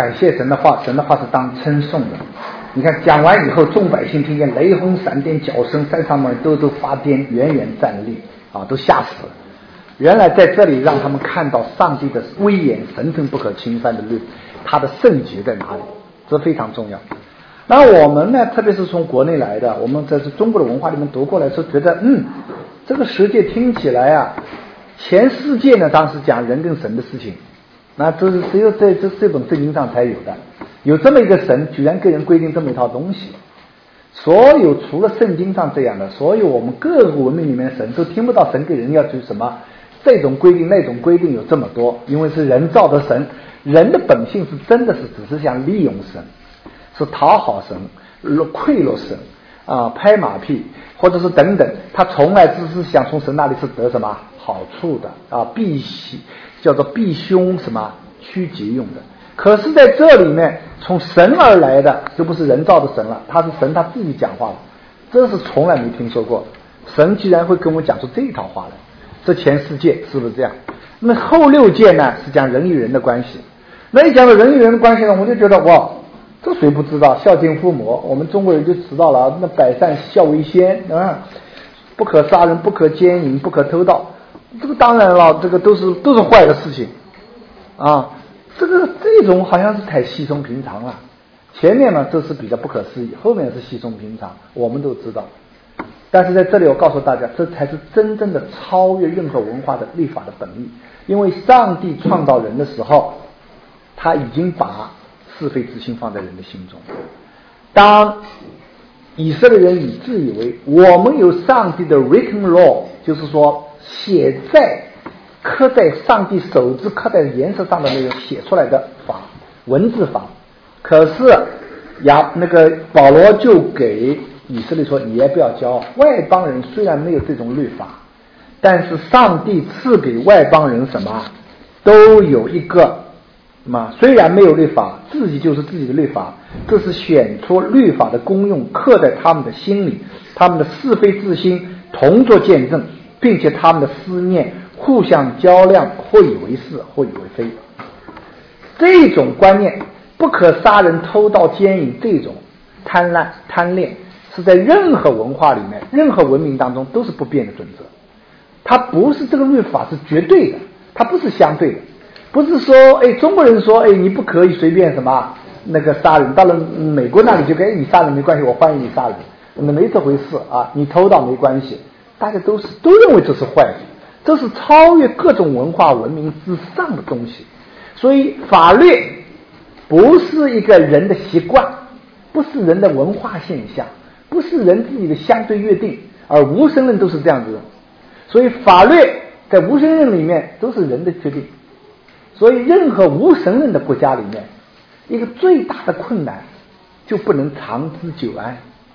感谢神的话，神的话是当称颂的。你看讲完以后，众百姓听见雷轰闪电脚声，山上面都都发癫，远远站立啊，都吓死了。原来在这里让他们看到上帝的威严，神圣不可侵犯的律，他的圣洁在哪里，这非常重要。那我们呢，特别是从国内来的，我们在中国的文化里面读过来说，觉得嗯，这个世界听起来啊，前世界呢当时讲人跟神的事情，那这是只有在这这本圣经上才有的，有这么一个神，居然给人规定这么一套东西。所有除了圣经上这样的，所有我们各个文明里面的神都听不到神给人要去什么这种规定那种规定有这么多，因为是人造的神，人的本性是真的是只是想利用神，是讨好神，贿赂神啊，拍马屁或者是等等，他从来只是想从神那里是得什么好处的啊，避喜叫做避凶什么趋吉用的。可是在这里面从神而来的就不是人造的神了，他是神他自己讲话的，这是从来没听说过。神居然会跟我讲出这一套话来，这前世界是不是这样？那后六界呢是讲人与人的关系。那一讲到人与人的关系呢，我就觉得哇，这谁不知道？孝敬父母，我们中国人就知道了，那百善孝为先啊，不可杀人，不可奸淫，不可偷盗，这个当然了，这个都是都是坏的事情啊。这个这种好像是太稀松平常了，前面呢这是比较不可思议，后面是稀松平常，我们都知道。但是在这里我告诉大家，这才是真正的超越任何文化的律法的本意。因为上帝创造人的时候，他已经把是非之心放在人的心中。当以色列人以自以为我们有上帝的 written law， 就是说写在刻在上帝手指刻在颜色上的那个写出来的法，文字法。可是亚那个保罗就给以色列说，你也不要骄傲，外邦人虽然没有这种律法，但是上帝赐给外邦人什么都有一个嘛，虽然没有律法，自己就是自己的律法，这是选出律法的功用，刻在他们的心里，他们的是非之心同作见证，并且他们的思念互相较量，或以为是，或以为非。这种观念，不可杀人、偷盗、奸淫，这种贪婪、贪恋，是在任何文化里面、任何文明当中都是不变的准则。它不是这个律法是绝对的，它不是相对的，不是说，哎，中国人说，哎，你不可以随便什么那个杀人，到了美国那里就跟哎，你杀人没关系，我欢迎你杀人，那没这回事啊，你偷盗没关系，大家都是都认为这是坏的。这是超越各种文化文明之上的东西。所以法律不是一个人的习惯，不是人的文化现象，不是人自己的相对约定，而无神论都是这样子的。所以法律在无神论里面都是人的决定。所以任何无神论的国家里面，一个最大的困难就不能长治久安。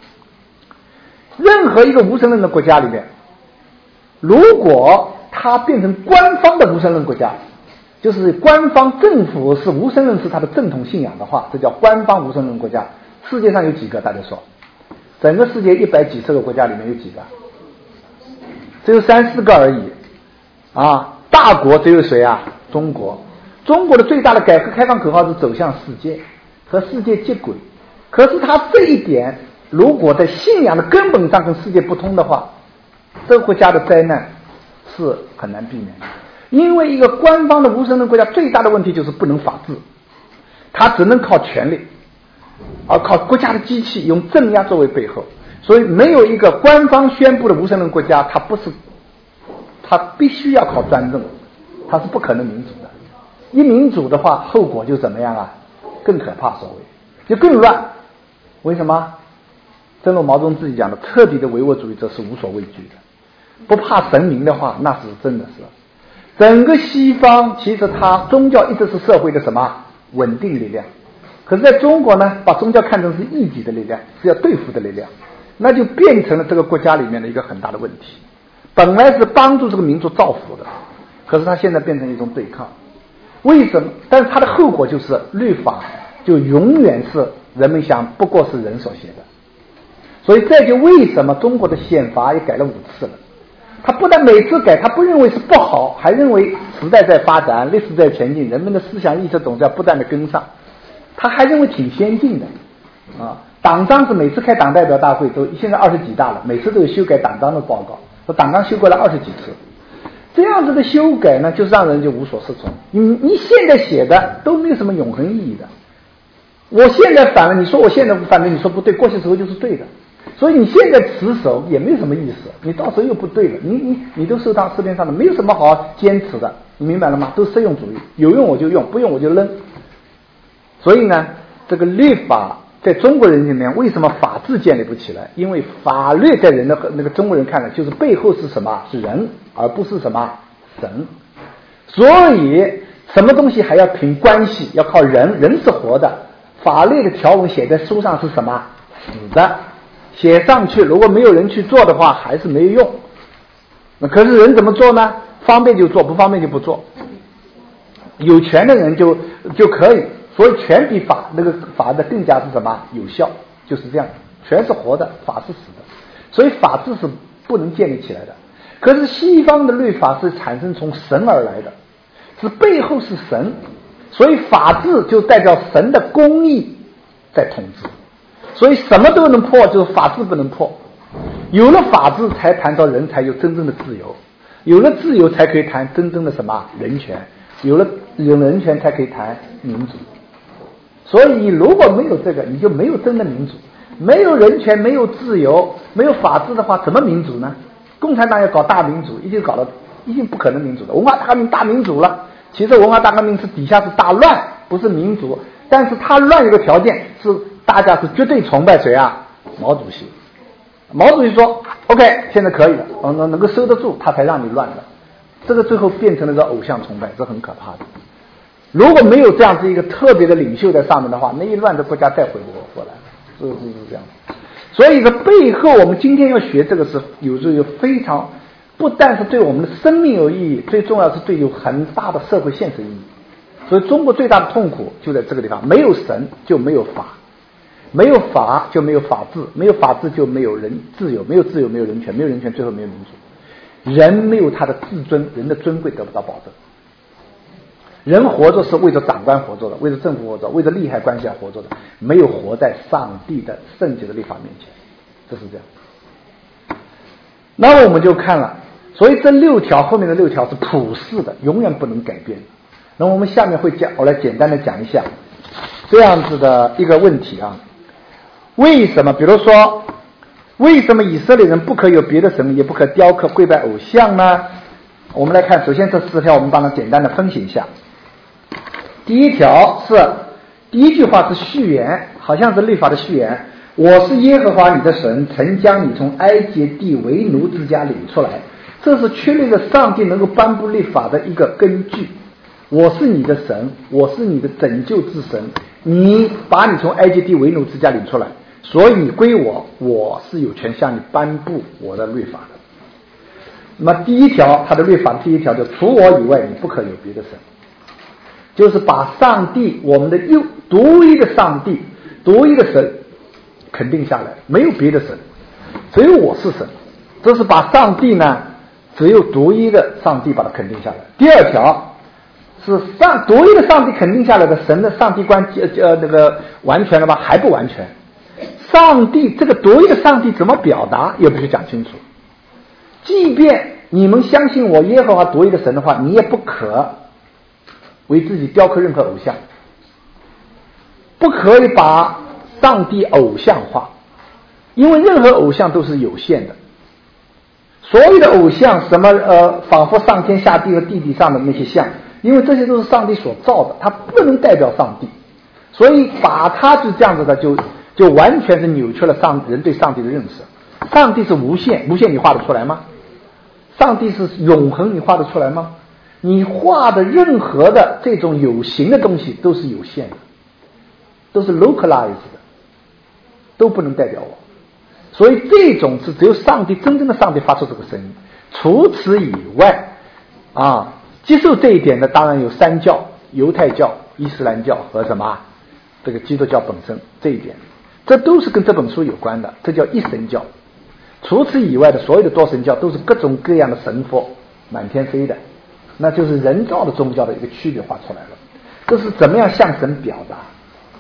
任何一个无神论的国家里面，如果它变成官方的无神论国家，就是官方政府是无神论是它的正统信仰的话，这叫官方无神论国家。世界上有几个？大家说，整个世界一百几十个国家里面有几个？只有三四个而已啊！大国只有谁啊？中国。中国的最大的改革开放口号是走向世界，和世界接轨。可是它这一点，如果在信仰的根本上跟世界不通的话，这个国家的灾难是很难避免的。因为一个官方的无神论国家最大的问题就是不能法治，它只能靠权力，而靠国家的机器用镇压作为背后。所以没有一个官方宣布的无神论国家，它不是，它必须要靠专政，它是不可能民主的。一民主的话，后果就怎么样啊？更可怕，所谓就更乱。为什么？正如毛泽东自己讲的，彻底的唯我主义者是无所畏惧的。不怕神明的话，那是真的是。整个西方其实它宗教一直是社会的什么稳定力量，可是在中国呢，把宗教看成是异己的力量，是要对付的力量，那就变成了这个国家里面的一个很大的问题。本来是帮助这个民族造福的，可是它现在变成一种对抗。为什么？但是它的后果就是律法就永远是人们想不过是人所写的。所以这就为什么中国的宪法也改了五次了。他不但每次改，他不认为是不好，还认为时代在发展，历史在前进，人们的思想意识总是要不断的跟上。 他还认为挺先进的啊。党章是每次开党代表大会都现在二十几大了，每次都有修改党章的报告，说党章修改了二十几次。这样子的修改呢，就是让人就无所适从。你你现在写的都没有什么永恒意义的。我现在反了，你说我现在反了，你说不对，过去时候就是对的。所以你现在持守也没有什么意思，你到时候又不对了，你你你都受到市面上的，没有什么好坚持的，你明白了吗？都是实用主义，有用我就用，不用我就扔。所以呢，这个律法在中国人里面为什么法治建立不起来？因为法律在人的那个中国人看来，就是背后是什么？是人，而不是什么神。所以什么东西还要凭关系，要靠人，人是活的。法律的条文写在书上是什么？死的。写上去如果没有人去做的话还是没有用。那可是人怎么做呢？方便就做，不方便就不做。有权的人就就可以，所以权比法那个法的更加是什么有效，就是这样。权是活的，法是死的，所以法治是不能建立起来的。可是西方的律法是产生从神而来的，是背后是神，所以法治就代表神的公义在统治。所以什么都能破，就是法治不能破。有了法治才谈到人才有真正的自由，有了自由才可以谈真正的什么人权，有了有了人权才可以谈民主。所以你如果没有这个，你就没有真的民主。没有人权，没有自由，没有法治的话，怎么民主呢？共产党要搞大民主，一定搞到一定不可能民主的。文化大革命大民主了，其实文化大革命是底下是大乱，不是民主。但是他乱有个条件是大家是绝对崇拜谁啊？毛主席。毛主席说 OK 现在可以了，能能够收得住，他才让你乱的。这个最后变成了个偶像崇拜，这很可怕的。如果没有这样子一个特别的领袖在上面的话，那一乱的国家再回不过来，是是是这样。所以这背后我们今天要学这个是有着有非常不但是对我们的生命有意义，最重要是对有很大的社会现实意义。所以中国最大的痛苦就在这个地方，没有神就没有法，没有法就没有法治，没有法治就没有人自由，没有自由没有人权，没有人权最后没有民主。人没有他的自尊，人的尊贵得不到保证。人活着是为着长官活着的，为着政府活着，为着利害关系而活着的，没有活在上帝的圣洁的律法面前，这是这样。那么我们就看了，所以这六条后面的六条是普世的，永远不能改变。那么我们下面会讲，我来简单的讲一下这样子的一个问题啊。为什么比如说为什么以色列人不可有别的神，也不可雕刻跪拜偶像呢？我们来看，首先这四条我们帮它简单的分析一下。第一条是第一句话是序言，好像是律法的序言，我是耶和华你的神，曾将你从埃及地为奴之家领出来。这是确立了上帝能够颁布律法的一个根据。我是你的神，我是你的拯救之神，你把你从埃及地为奴之家领出来，所以你归我，我是有权向你颁布我的律法的。那么第一条，他的律法第一条就除我以外你不可有别的神，就是把上帝，我们的又独一的上帝，独一的神肯定下来，没有别的神，只有我是神。这是把上帝呢，只有独一的上帝把它肯定下来。第二条是上独一的上帝肯定下来的神的上帝观呃那个完全了吧？还不完全。上帝这个独一的上帝怎么表达也必须讲清楚。即便你们相信我耶和华独一的神的话，你也不可为自己雕刻任何偶像，不可以把上帝偶像化，因为任何偶像都是有限的。所有的偶像什么呃，仿佛上天下地和地底上的那些像，因为这些都是上帝所造的，它不能代表上帝，所以把它就这样子的就就完全是扭曲了上人对上帝的认识。上帝是无限，无限你画得出来吗？上帝是永恒，你画得出来吗？你画的任何的这种有形的东西都是有限的，都是 localized 的，都不能代表我。所以这种是只有上帝真正的上帝发出这个声音。除此以外啊，接受这一点的当然有三教，犹太教、伊斯兰教和什么这个基督教本身，这一点这都是跟这本书有关的，这叫一神教。除此以外的所有的多神教都是各种各样的神佛满天飞的，那就是人造的宗教的一个区别画出来了。这是怎么样向神表达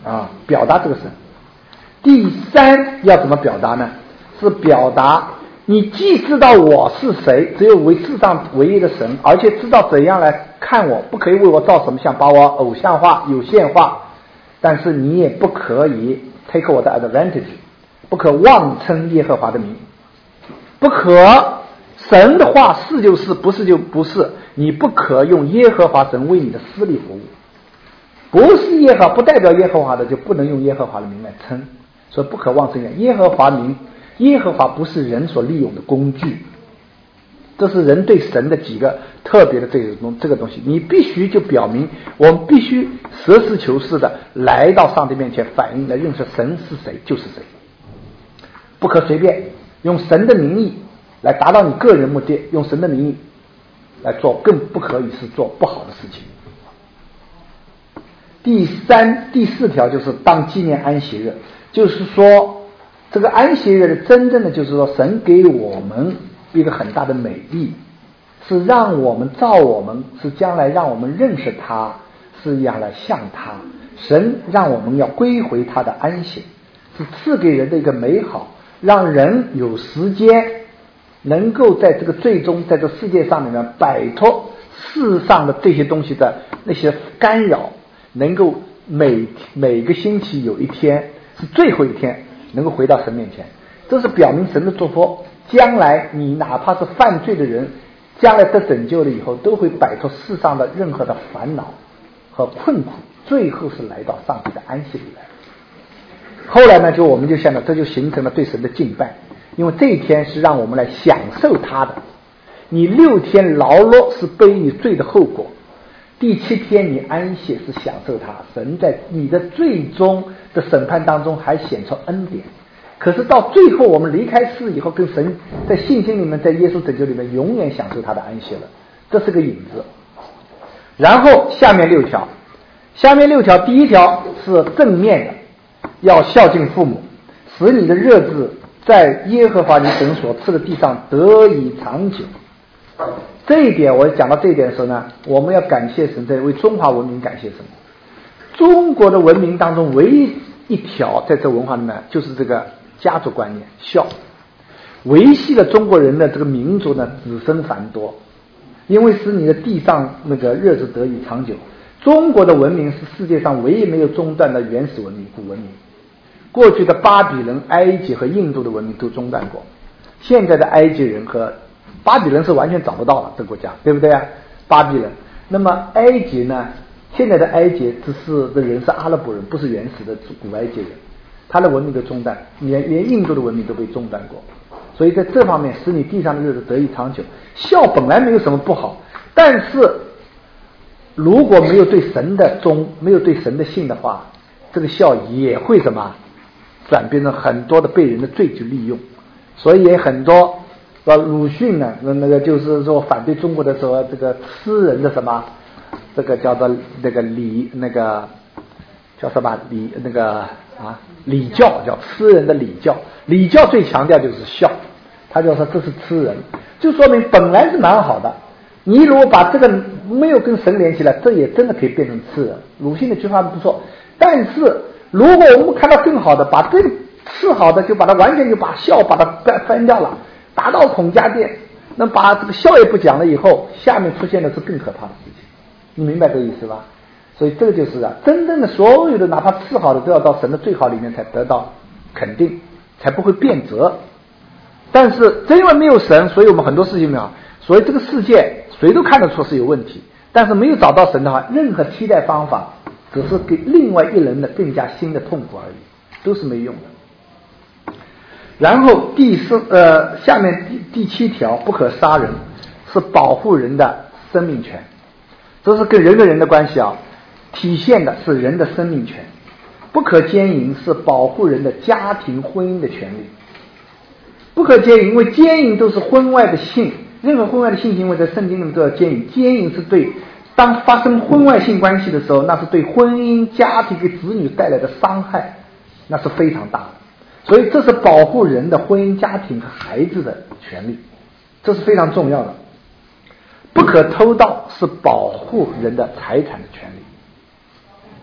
啊，表达这个神。第三要怎么表达呢？是表达你既知道我是谁，只有为世上唯一的神，而且知道怎样来看我，不可以为我造什么像，把我偶像化有限化，但是你也不可以 take 我的 advantage， 不可妄称耶和华的名，不可神的话是就是，不是就不是，你不可用耶和华神为你的私利服务，不是耶和华不代表耶和华的就不能用耶和华的名来称，所以不可妄称耶和华名。耶和华不是人所利用的工具，这是人对神的几个特别的这个东这个东西，你必须就表明我们必须实事求是的来到上帝面前反映来认识神是谁就是谁，不可随便用神的名义来达到你个人目的，用神的名义来做，更不可以是做不好的事情。第三第四条就是当纪念安息日，就是说这个安息日的真正的就是说神给我们一个很大的美意，是让我们造我们，是将来让我们认识他，是要来像他，神让我们要归回他的安息，是赐给人的一个美好，让人有时间能够在这个最终在这世界上面呢摆脱世上的这些东西的那些干扰，能够每每个星期有一天是最后一天能够回到神面前，这是表明神的祝福，将来你哪怕是犯罪的人，将来得拯救了以后都会摆脱世上的任何的烦恼和困苦，最后是来到上帝的安息里来。后来呢就我们就想到这就形成了对神的敬拜，因为这一天是让我们来享受他的，你六天劳碌是背你罪的后果，第七天你安息是享受他，神在你的最终的审判当中还显出恩典，可是到最后我们离开世以后跟神在信心里面在耶稣拯救里面永远享受他的安息了，这是个影子。然后下面六条，下面六条第一条是正面的，要孝敬父母，使你的日子在耶和华你神所赐的地上得以长久。这一点我讲到这一点的时候呢，我们要感谢神，在为中华文明感谢神。中国的文明当中唯一一条在这文化里面就是这个家族观念孝，维系了中国人的这个民族呢子孙繁多，因为使你的地上那个日子得以长久。中国的文明是世界上唯一没有中断的原始文明，古文明。过去的巴比伦、埃及和印度的文明都中断过，现在的埃及人和巴比伦是完全找不到了，这个国家对不对啊？巴比伦，那么埃及呢？现在的埃及只是的人是阿拉伯人，不是原始的古埃及人，他的文明都中断，连连印度的文明都被中断过。所以在这方面使你地上的日子得以长久，孝本来没有什么不好，但是如果没有对神的忠，没有对神的信的话，这个孝也会什么转变成很多的被人的罪去利用。所以也很多呃鲁迅呢那个就是说反对中国的时候，这个吃人的什么这个叫做那个礼那个叫什么礼那个啊礼教，叫吃人的礼教，礼教最强调就是孝，他就说这是吃人，就说明本来是蛮好的，你如果把这个没有跟神连起来，这也真的可以变成吃人。鲁迅的句话不错，但是如果我们看到更好的，把这个吃好的就把它完全就把孝把它翻掉了，达到孔家店，那把这个孝也不讲了以后，下面出现的是更可怕的事情，你明白这个意思吧？所以这个就是啊，真正的所有的哪怕吃好的都要到神的最好里面才得到肯定，才不会变质。但是正因为没有神，所以我们很多事情没有，所以这个世界谁都看得出是有问题，但是没有找到神的话，任何替代方法只是给另外一人的更加新的痛苦而已，都是没用的。然后第四呃下面第第七条不可杀人，是保护人的生命权，这是跟人跟人的关系啊，体现的是人的生命权。不可奸淫是保护人的家庭婚姻的权利，不可奸淫，因为奸淫都是婚外的性，任何婚外的性行为在圣经里面都要奸淫，奸淫是对当发生婚外性关系的时候，那是对婚姻家庭给子女带来的伤害，那是非常大的，所以这是保护人的婚姻家庭和孩子的权利，这是非常重要的。不可偷盗是保护人的财产的权利，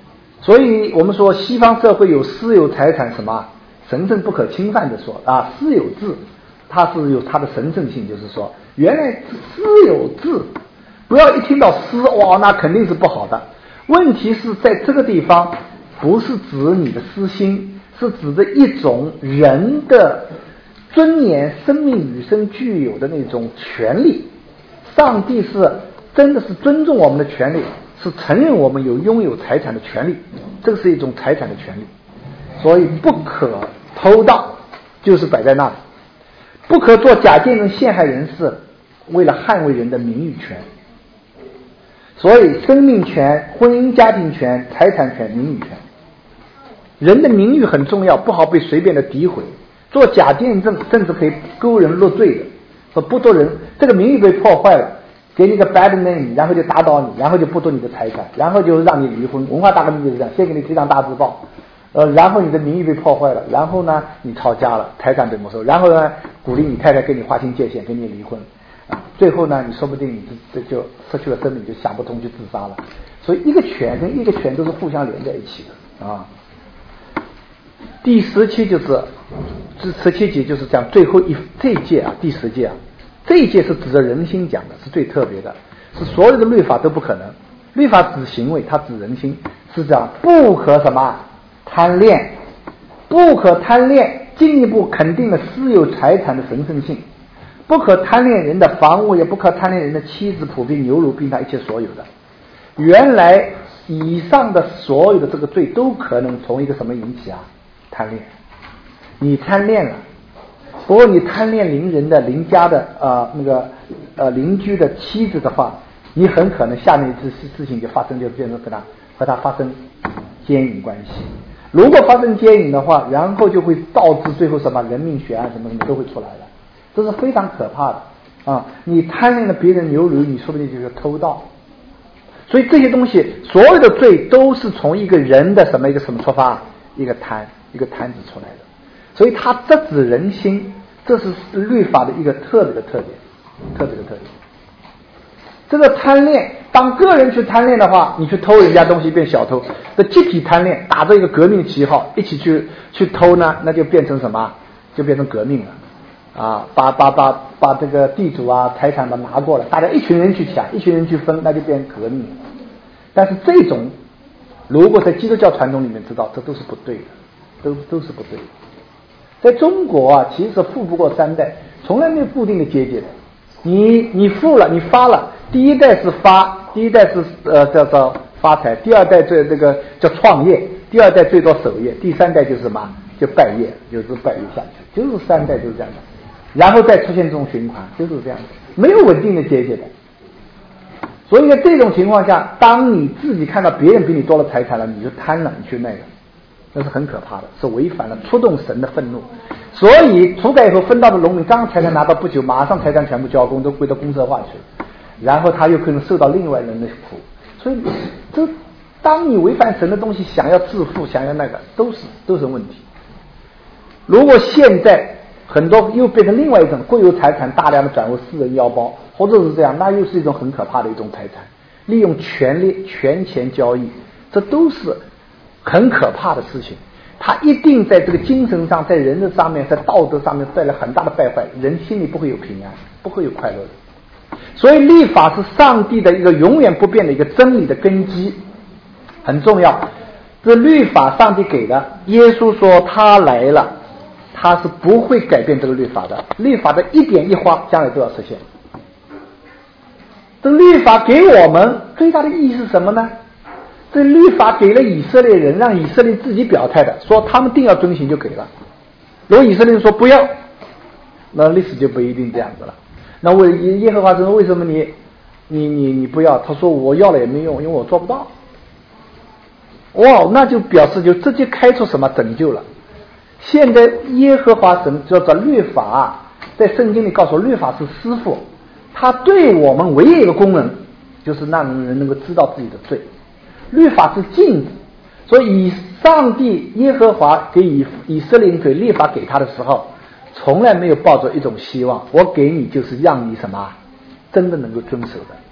所以我们说西方社会有私有财产什么神圣不可侵犯的说啊，私有制它是有它的神圣性，就是说原来私有制不要一听到私哇那肯定是不好的。问题是在这个地方不是指你的私心，是指的一种人的尊严生命与生俱有的那种权利。上帝是真的是尊重我们的权利，是承认我们有拥有财产的权利，这个是一种财产的权利。所以不可偷盗就是摆在那里，不可做假见证陷害人，是为了捍卫人的名誉权。所以生命权、婚姻家庭权、财产权、名誉权，人的名誉很重要，不好被随便的诋毁。做假见证甚至可以勾人入罪的，说不做人，这个名誉被破坏了，给你个 bad name， 然后就打倒你，然后就剥夺你的财产，然后就让你离婚。文化大革命就是这样，先给你几张大字报，呃，然后你的名誉被破坏了，然后呢你吵架了，财产被没收，然后呢鼓励你太太跟你划清界限，跟你离婚，啊，最后呢你说不定你这这就失去了生命，就想不通就自杀了。所以一个权跟一个权都是互相连在一起的啊。第十期就是这十七节就是讲最后一这一届啊，第十届啊，这一届是指着人心讲的，是最特别的，是所有的律法都不可能。律法指行为，它指人心，是讲不可什么贪恋，不可贪恋，进一步肯定了私有财产的神圣性，不可贪恋人的房屋，也不可贪恋人的妻子、仆婢、牛犊，并他一切所有的。原来以上的所有的这个罪都可能从一个什么引起啊？贪恋。你贪恋了，不过你贪恋邻人的邻家的呃那个呃邻居的妻子的话，你很可能下面一次事情就发生，就变成和他和他发生奸淫关系。如果发生奸淫的话，然后就会导致最后什么人命血案什么什么都会出来了，这是非常可怕的啊！你贪恋了别人牛驴，你说不定就是偷盗。所以这些东西所有的罪都是从一个人的什么一个什么出发，一个贪一个贪字出来的。所以它这指人心，这是律法的一个特别的特点，特别的特点。这个贪恋，当个人去贪恋的话，你去偷人家东西变小偷；这集体贪恋，打着一个革命旗号一起去去偷呢，那就变成什么？就变成革命了啊！把把把把这个地主啊财产把拿过来，大家一群人去抢，一群人去分，那就变成革命了。但是这种，如果在基督教传统里面知道，这都是不对的，都都是不对的。在中国啊，其实富不过三代，从来没有固定的阶级的。你你富了，你发了，第一代是发，第一代是呃叫做发财，第二代这这个叫创业，第二代最多守业，第三代就是什么？就败业，就是败业下去，就是三代就是这样的。然后再出现这种循环，就是这样的，没有稳定的阶级的。所以在这种情况下，当你自己看到别人比你多了财产了，你就贪了，你去那个。那是很可怕的，是违反了触动神的愤怒。所以土改以后分到的农民刚财产拿到不久，马上财产全部交公，都归到公社化去了，然后他又可能受到另外人的苦。所以这当你违反神的东西，想要致富，想要那个，都是都是问题。如果现在很多又变成另外一种国有财产大量的转入私人腰包，或者是这样，那又是一种很可怕的一种财产，利用权力权钱交易，这都是很可怕的事情。他一定在这个精神上，在人的上面，在道德上面带来很大的败坏，人心里不会有平安，不会有快乐的。所以律法是上帝的一个永远不变的一个真理的根基，很重要。这律法上帝给的，耶稣说他来了，他是不会改变这个律法的，律法的一点一花将来都要实现。这律法给我们最大的意义是什么呢？这律法给了以色列人，让以色列自己表态的，说他们定要遵行就给了。如果以色列人说不要，那历史就不一定这样子了。那为耶和华说为什么你你你你不要？他说我要了也没用，因为我做不到。哇，那就表示就直接开出什么拯救了。现在耶和华神叫做律法啊，在圣经里告诉我，律法是师傅，他对我们唯一一个功能就是让人能够知道自己的罪。律法是镜子，所以以上帝耶和华给以以色列人给律法给他的时候，从来没有抱着一种希望，我给你就是让你什么真的能够遵守的。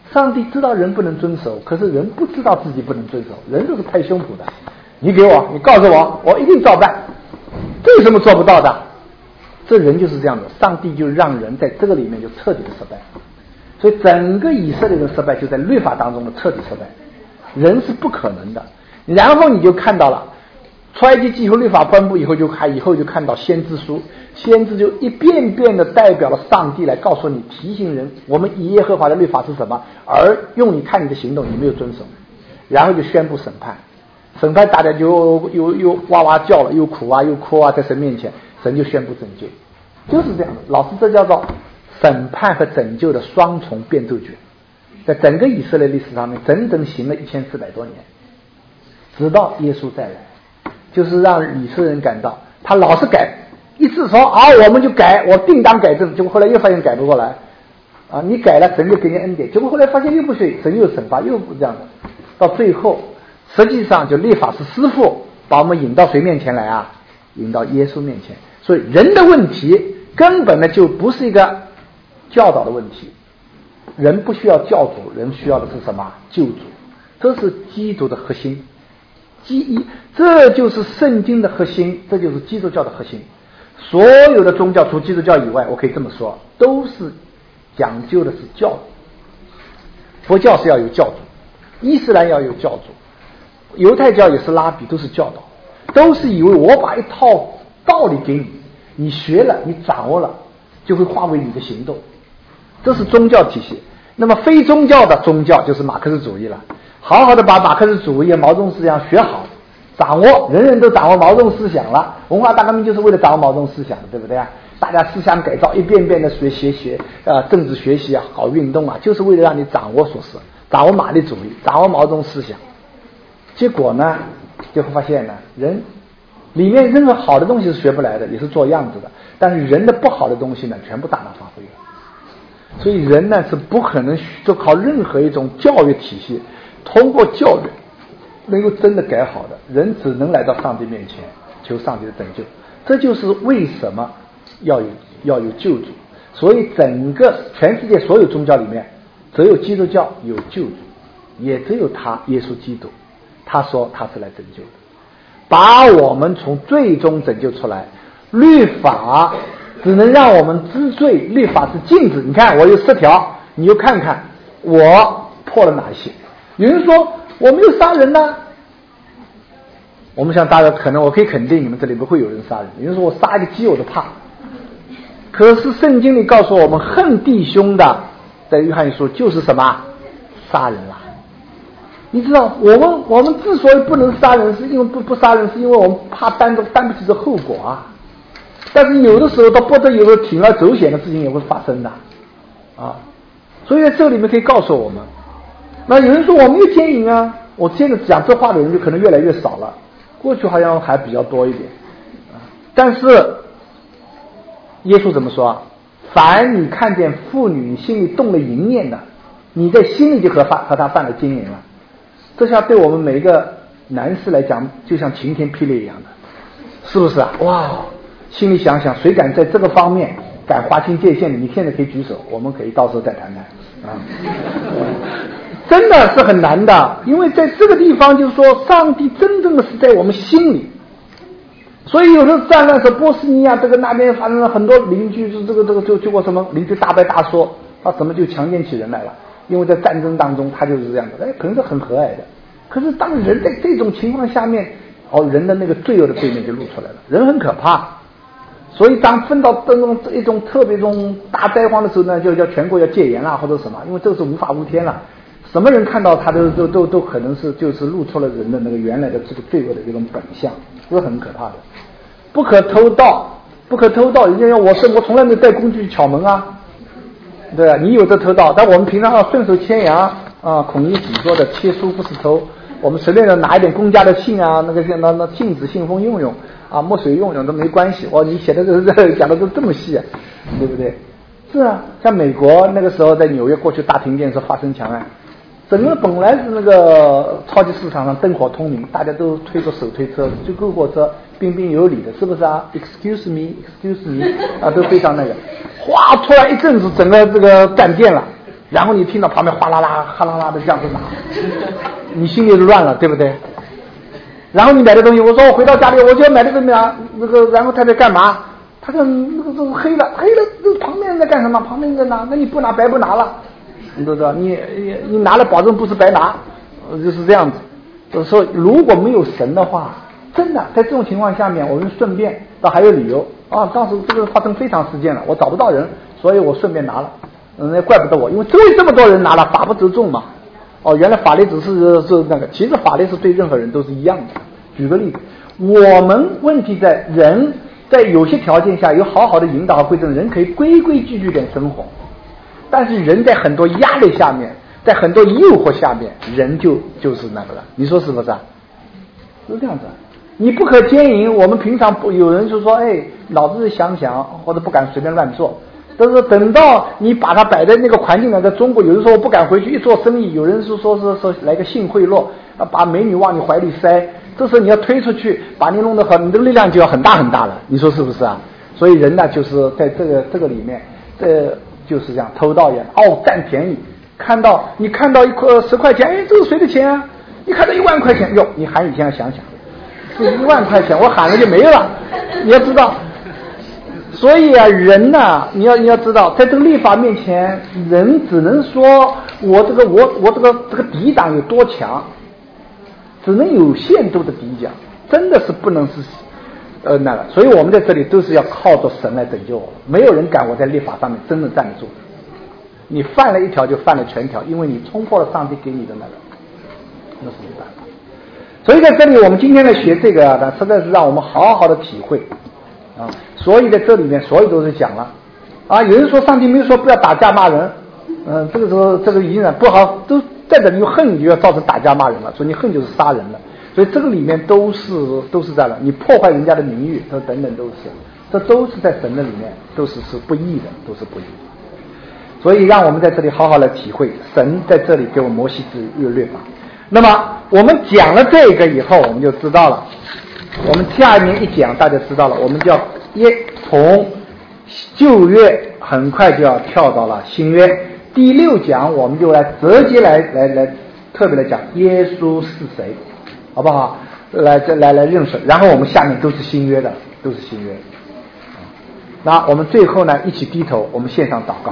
上帝知道人不能遵守，可是人不知道自己不能遵守，人都是拍胸脯的。你给我，你告诉我，我一定照办。这有什么做不到的？这人就是这样的，上帝就让人在这个里面就彻底的失败。所以整个以色列的失败就在律法当中的彻底失败，人是不可能的。然后你就看到了出埃及记和律法颁布以后，就还以后就看到先知书，先知就一遍遍的代表了上帝来告诉你，提醒人我们以耶和华的律法是什么，而用你看你的行动你没有遵守，然后就宣布审判。审判大家就又又哇哇叫了，又哭啊又哭啊，在神面前，神就宣布拯救，就是这样的。老师，这叫做审判和拯救的双重变奏剧，在整个以色列历史上面整整行了一千四百多年，直到耶稣再来，就是让以色列人感到他老是改，一次说啊我们就改，我定当改正，结果后来又发现改不过来啊，你改了神就给你恩典，结果后来发现又不对，神又惩罚，又不这样的，到最后实际上就律法是师傅把我们引到谁面前来啊？引到耶稣面前。所以人的问题根本呢就不是一个教导的问题，人不需要教主，人需要的是什么？救主。这是基督的核心，基一，这就是圣经的核心，这就是基督教的核心。所有的宗教除基督教以外，我可以这么说，都是讲究的是教主。佛教是要有教主，伊斯兰要有教主，犹太教也是拉比，都是教导，都是以为我把一套道理给你，你学了，你掌握了，就会化为你的行动，这是宗教体系。那么非宗教的宗教就是马克思主义了，好好的把马克思主义、毛泽东思想学好，掌握，人人都掌握毛泽东思想了。文化大革命就是为了掌握毛泽东思想的，对不对啊？大家思想改造，一遍遍的学学学，呃，政治学习啊，搞运动啊，就是为了让你掌握所思，掌握马列主义，掌握毛泽东思想。结果呢，就会发现呢，人里面任何好的东西是学不来的，也是做样子的，但是人的不好的东西呢，全部大大发挥了。所以人呢是不可能就靠任何一种教育体系，通过教育能够真的改好的，人只能来到上帝面前求上帝的拯救。这就是为什么要有要有救主。所以整个全世界所有宗教里面，只有基督教有救主，也只有他耶稣基督，他说他是来拯救的，把我们从罪中拯救出来。律法只能让我们知罪，律法是禁止。你看我有十条，你就看看我破了哪些。有人说我没有杀人呢、啊，我们想大家可能我可以肯定你们这里不会有人杀人。有人说我杀一个鸡我都怕，可是圣经里告诉我们，恨弟兄的，在约翰一书就是什么？杀人了。你知道我们我们之所以不能杀人，是因为不不杀人是因为我们怕担着担不起这后果啊。但是有的时候到不得有的铤而走险的事情也会发生的啊，所以在这里面可以告诉我们。那有人说我没有奸淫啊，我现在讲这话的人就可能越来越少了，过去好像还比较多一点啊。但是耶稣怎么说？凡你看见妇女你心里动了淫念的，你在心里就和和他犯了奸淫了。这下对我们每一个男士来讲就像晴天霹雳一样的，是不是啊？哇，心里想想，谁敢在这个方面敢划清界限的，你现在可以举手，我们可以到时候再谈谈啊。真的是很难的，因为在这个地方就是说上帝真正的是在我们心里。所以有时候战乱时波斯尼亚这个那边发生了很多邻居就这个这个就结果什么邻居大败大说，他怎么就强奸起人来了？因为在战争当中他就是这样的，哎，可能是很和蔼的，可是当人在这种情况下面，哦，人的那个罪恶的对面就露出来了，人很可怕。所以当分到这种一种特别种大灾荒的时候呢，就叫全国要戒严啦或者什么，因为这是无法无天了，什么人看到他都都都都可能是就是露出了人的那个原来的这个罪恶的这种本相，这是很可怕的。不可偷盗，不可偷盗，人家我是我从来没有带工具去敲门啊，对啊，你有这偷盗，但我们平常要顺手牵羊啊，孔乙己说的切书不是偷，我们随便的拿一点公家的信啊，那个那那禁止信封用用啊，墨水用用都没关系。哦，你写的这这讲的都这么细啊，对不对？是啊，像美国那个时候在纽约过去大停电时候发生强案，整个本来是那个超级市场上灯火通明，大家都推着手推车，就救护车彬彬有礼的，是不是啊 ？Excuse me, excuse me 啊，都非常那个。哗，突然一阵子整个这个断电了， 然后你听到旁边哗啦啦哗啦啦的这样子拿，你心里就乱了，对不对？然后你买的东西，我说我回到家里我就要买这个拿那个，然后太太干嘛？他说那个这个黑了黑了，这旁边人在干什么？旁边人在拿，那你不拿白不拿了，你知道？你你你拿了保证不是白拿，就是这样子。就是说如果没有神的话，真的在这种情况下面，我们顺便倒还有理由啊，当时这个发生非常事件了，我找不到人，所以我顺便拿了，嗯，那怪不得我，因为周围这么多人拿了，法不责众嘛。哦，原来法律只是是那个，其实法律是对任何人都是一样的。举个例子，我们问题在人在有些条件下有好好的引导和规正，人可以规规矩矩点生活，但是人在很多压力下面，在很多诱惑下面，人就就是那个了，你说是不是啊？是这样子。你不可奸淫，我们平常不有人就说，哎，脑子想想，或者不敢随便乱做。但是等到你把它摆在那个环境呢，在中国，有人说我不敢回去一做生意，有人是说是说来个性贿赂，把美女往你怀里塞，这时候你要推出去，把你弄得好，你的力量就要很大很大了，你说是不是啊？所以人呢，就是在这个这个里面，这就是这样偷盗也哦占便宜，看到你看到一块十块钱，哎，这是谁的钱啊？你看到一万块钱，哟，你喊以前要想想，这一万块钱我喊了就没了，你要知道。所以啊，人呐、啊，你要你要知道，在这个立法面前，人只能说我这个我我这个这个抵挡有多强，只能有限度的抵挡，真的是不能是呃那个。所以我们在这里都是要靠着神来拯救我们，没有人敢我在立法上面真正站得住。你犯了一条就犯了全条，因为你冲破了上帝给你的那个，那是没办法。所以在这里，我们今天来学这个啊，实在是让我们好好的体会。啊，所以在这里面，所有都是讲了啊。有人说上帝没有说不要打架骂人，嗯、呃，这个时候这个隐忍不好，都在这里用恨，你就要造成打架骂人了，所以你恨就是杀人了。所以这个里面都是都是在了，你破坏人家的名誉，这等等都是，这都是在神的里面，都是是不义的，都是不义的。所以让我们在这里好好来体会，神在这里给我们摩西之律法。那么我们讲了这个以后，我们就知道了。我们下面一讲，大家知道了，我们就要一从旧约很快就要跳到了新约。第六讲我们就来直接来来来特别来讲耶稣是谁，好不好？来来来认识，然后我们下面都是新约的，都是新约。那我们最后呢，一起低头，我们献上祷告。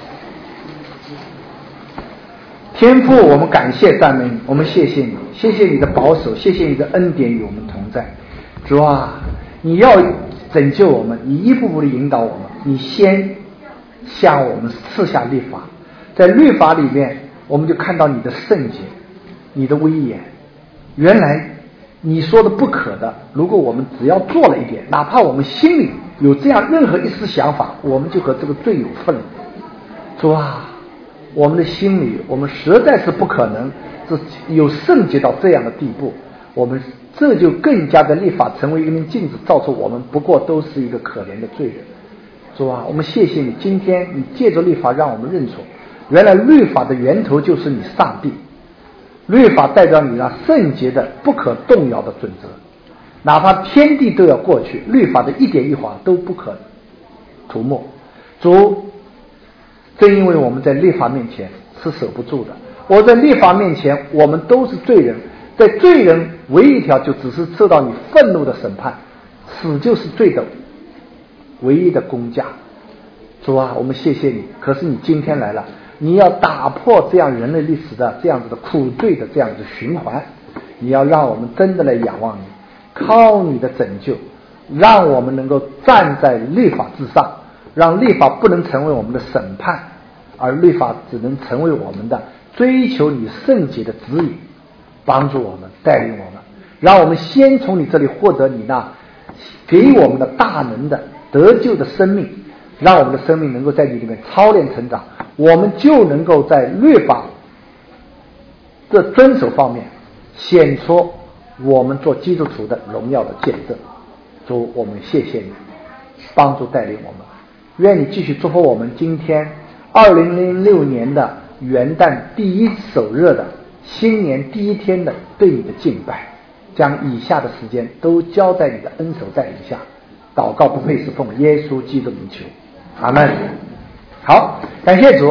天父，我们感谢赞美你，我们谢谢你，谢谢你的保守，谢谢你的恩典与我们同在。主啊，你要拯救我们，你一步步的引导我们，你先向我们赐下律法，在律法里面我们就看到你的圣洁，你的威严。原来你说的不可的，如果我们只要做了一点，哪怕我们心里有这样任何一丝想法，我们就和这个罪有份了。主啊，我们的心里我们实在是不可能是有圣洁到这样的地步，我们这就更加的立法成为一面镜子，照出我们不过都是一个可怜的罪人。主啊，我们谢谢你，今天你借着律法让我们认出，原来律法的源头就是你上帝，律法代表你那圣洁的不可动摇的准则，哪怕天地都要过去，律法的一点一划都不可涂抹。主，正因为我们在律法面前是守不住的，我在律法面前我们都是罪人，在罪人唯一一条就只是受到你愤怒的审判，死就是罪的唯一的公价。主啊，我们谢谢你，可是你今天来了，你要打破这样人类历史的这样子的苦罪的这样子的循环，你要让我们真的来仰望你，靠你的拯救，让我们能够站在律法之上，让律法不能成为我们的审判，而律法只能成为我们的追求你圣洁的指引，帮助我们，带领我们，让我们先从你这里获得你那给我们的大能的得救的生命，让我们的生命能够在你里面操练成长，我们就能够在律法的遵守方面显出我们做基督徒的荣耀的见证。主，我们谢谢你帮助带领我们，愿你继续祝福我们今天二零零六年的元旦第一首日的新年第一天的对你的敬拜，将以下的时间都交在你的恩手带领下，祷告不配是奉耶稣基督名求，阿们。好，感谢主。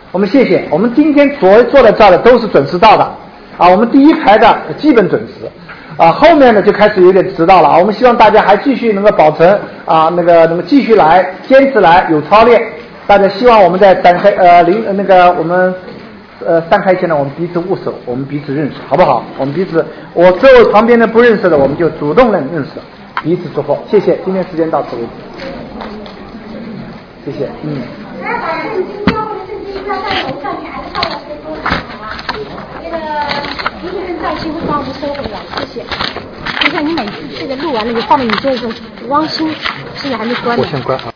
我们谢谢。我们今天坐坐在这儿的都是准时到的啊，我们第一排的基本准时啊，后面呢就开始有点迟到了啊。我们希望大家还继续能够保存啊，那个能够继续来，坚持来，有操练。大家希望我们在展开呃临那个我们呃散开前呢，我们彼此握手，我们彼此认识，好不好？我们彼此，我周围旁边的不认识的，我们就主动认认识，彼此祝福。谢谢，今天时间到此为止。谢谢，嗯。 那把圣经交或者圣经要带楼上，你还是放在这桌上好吗？那个一个人在心会帮我们收回来，谢谢。就像你每次这个录完了，就放在你这个汪星，现在还没关呢。 我先关啊。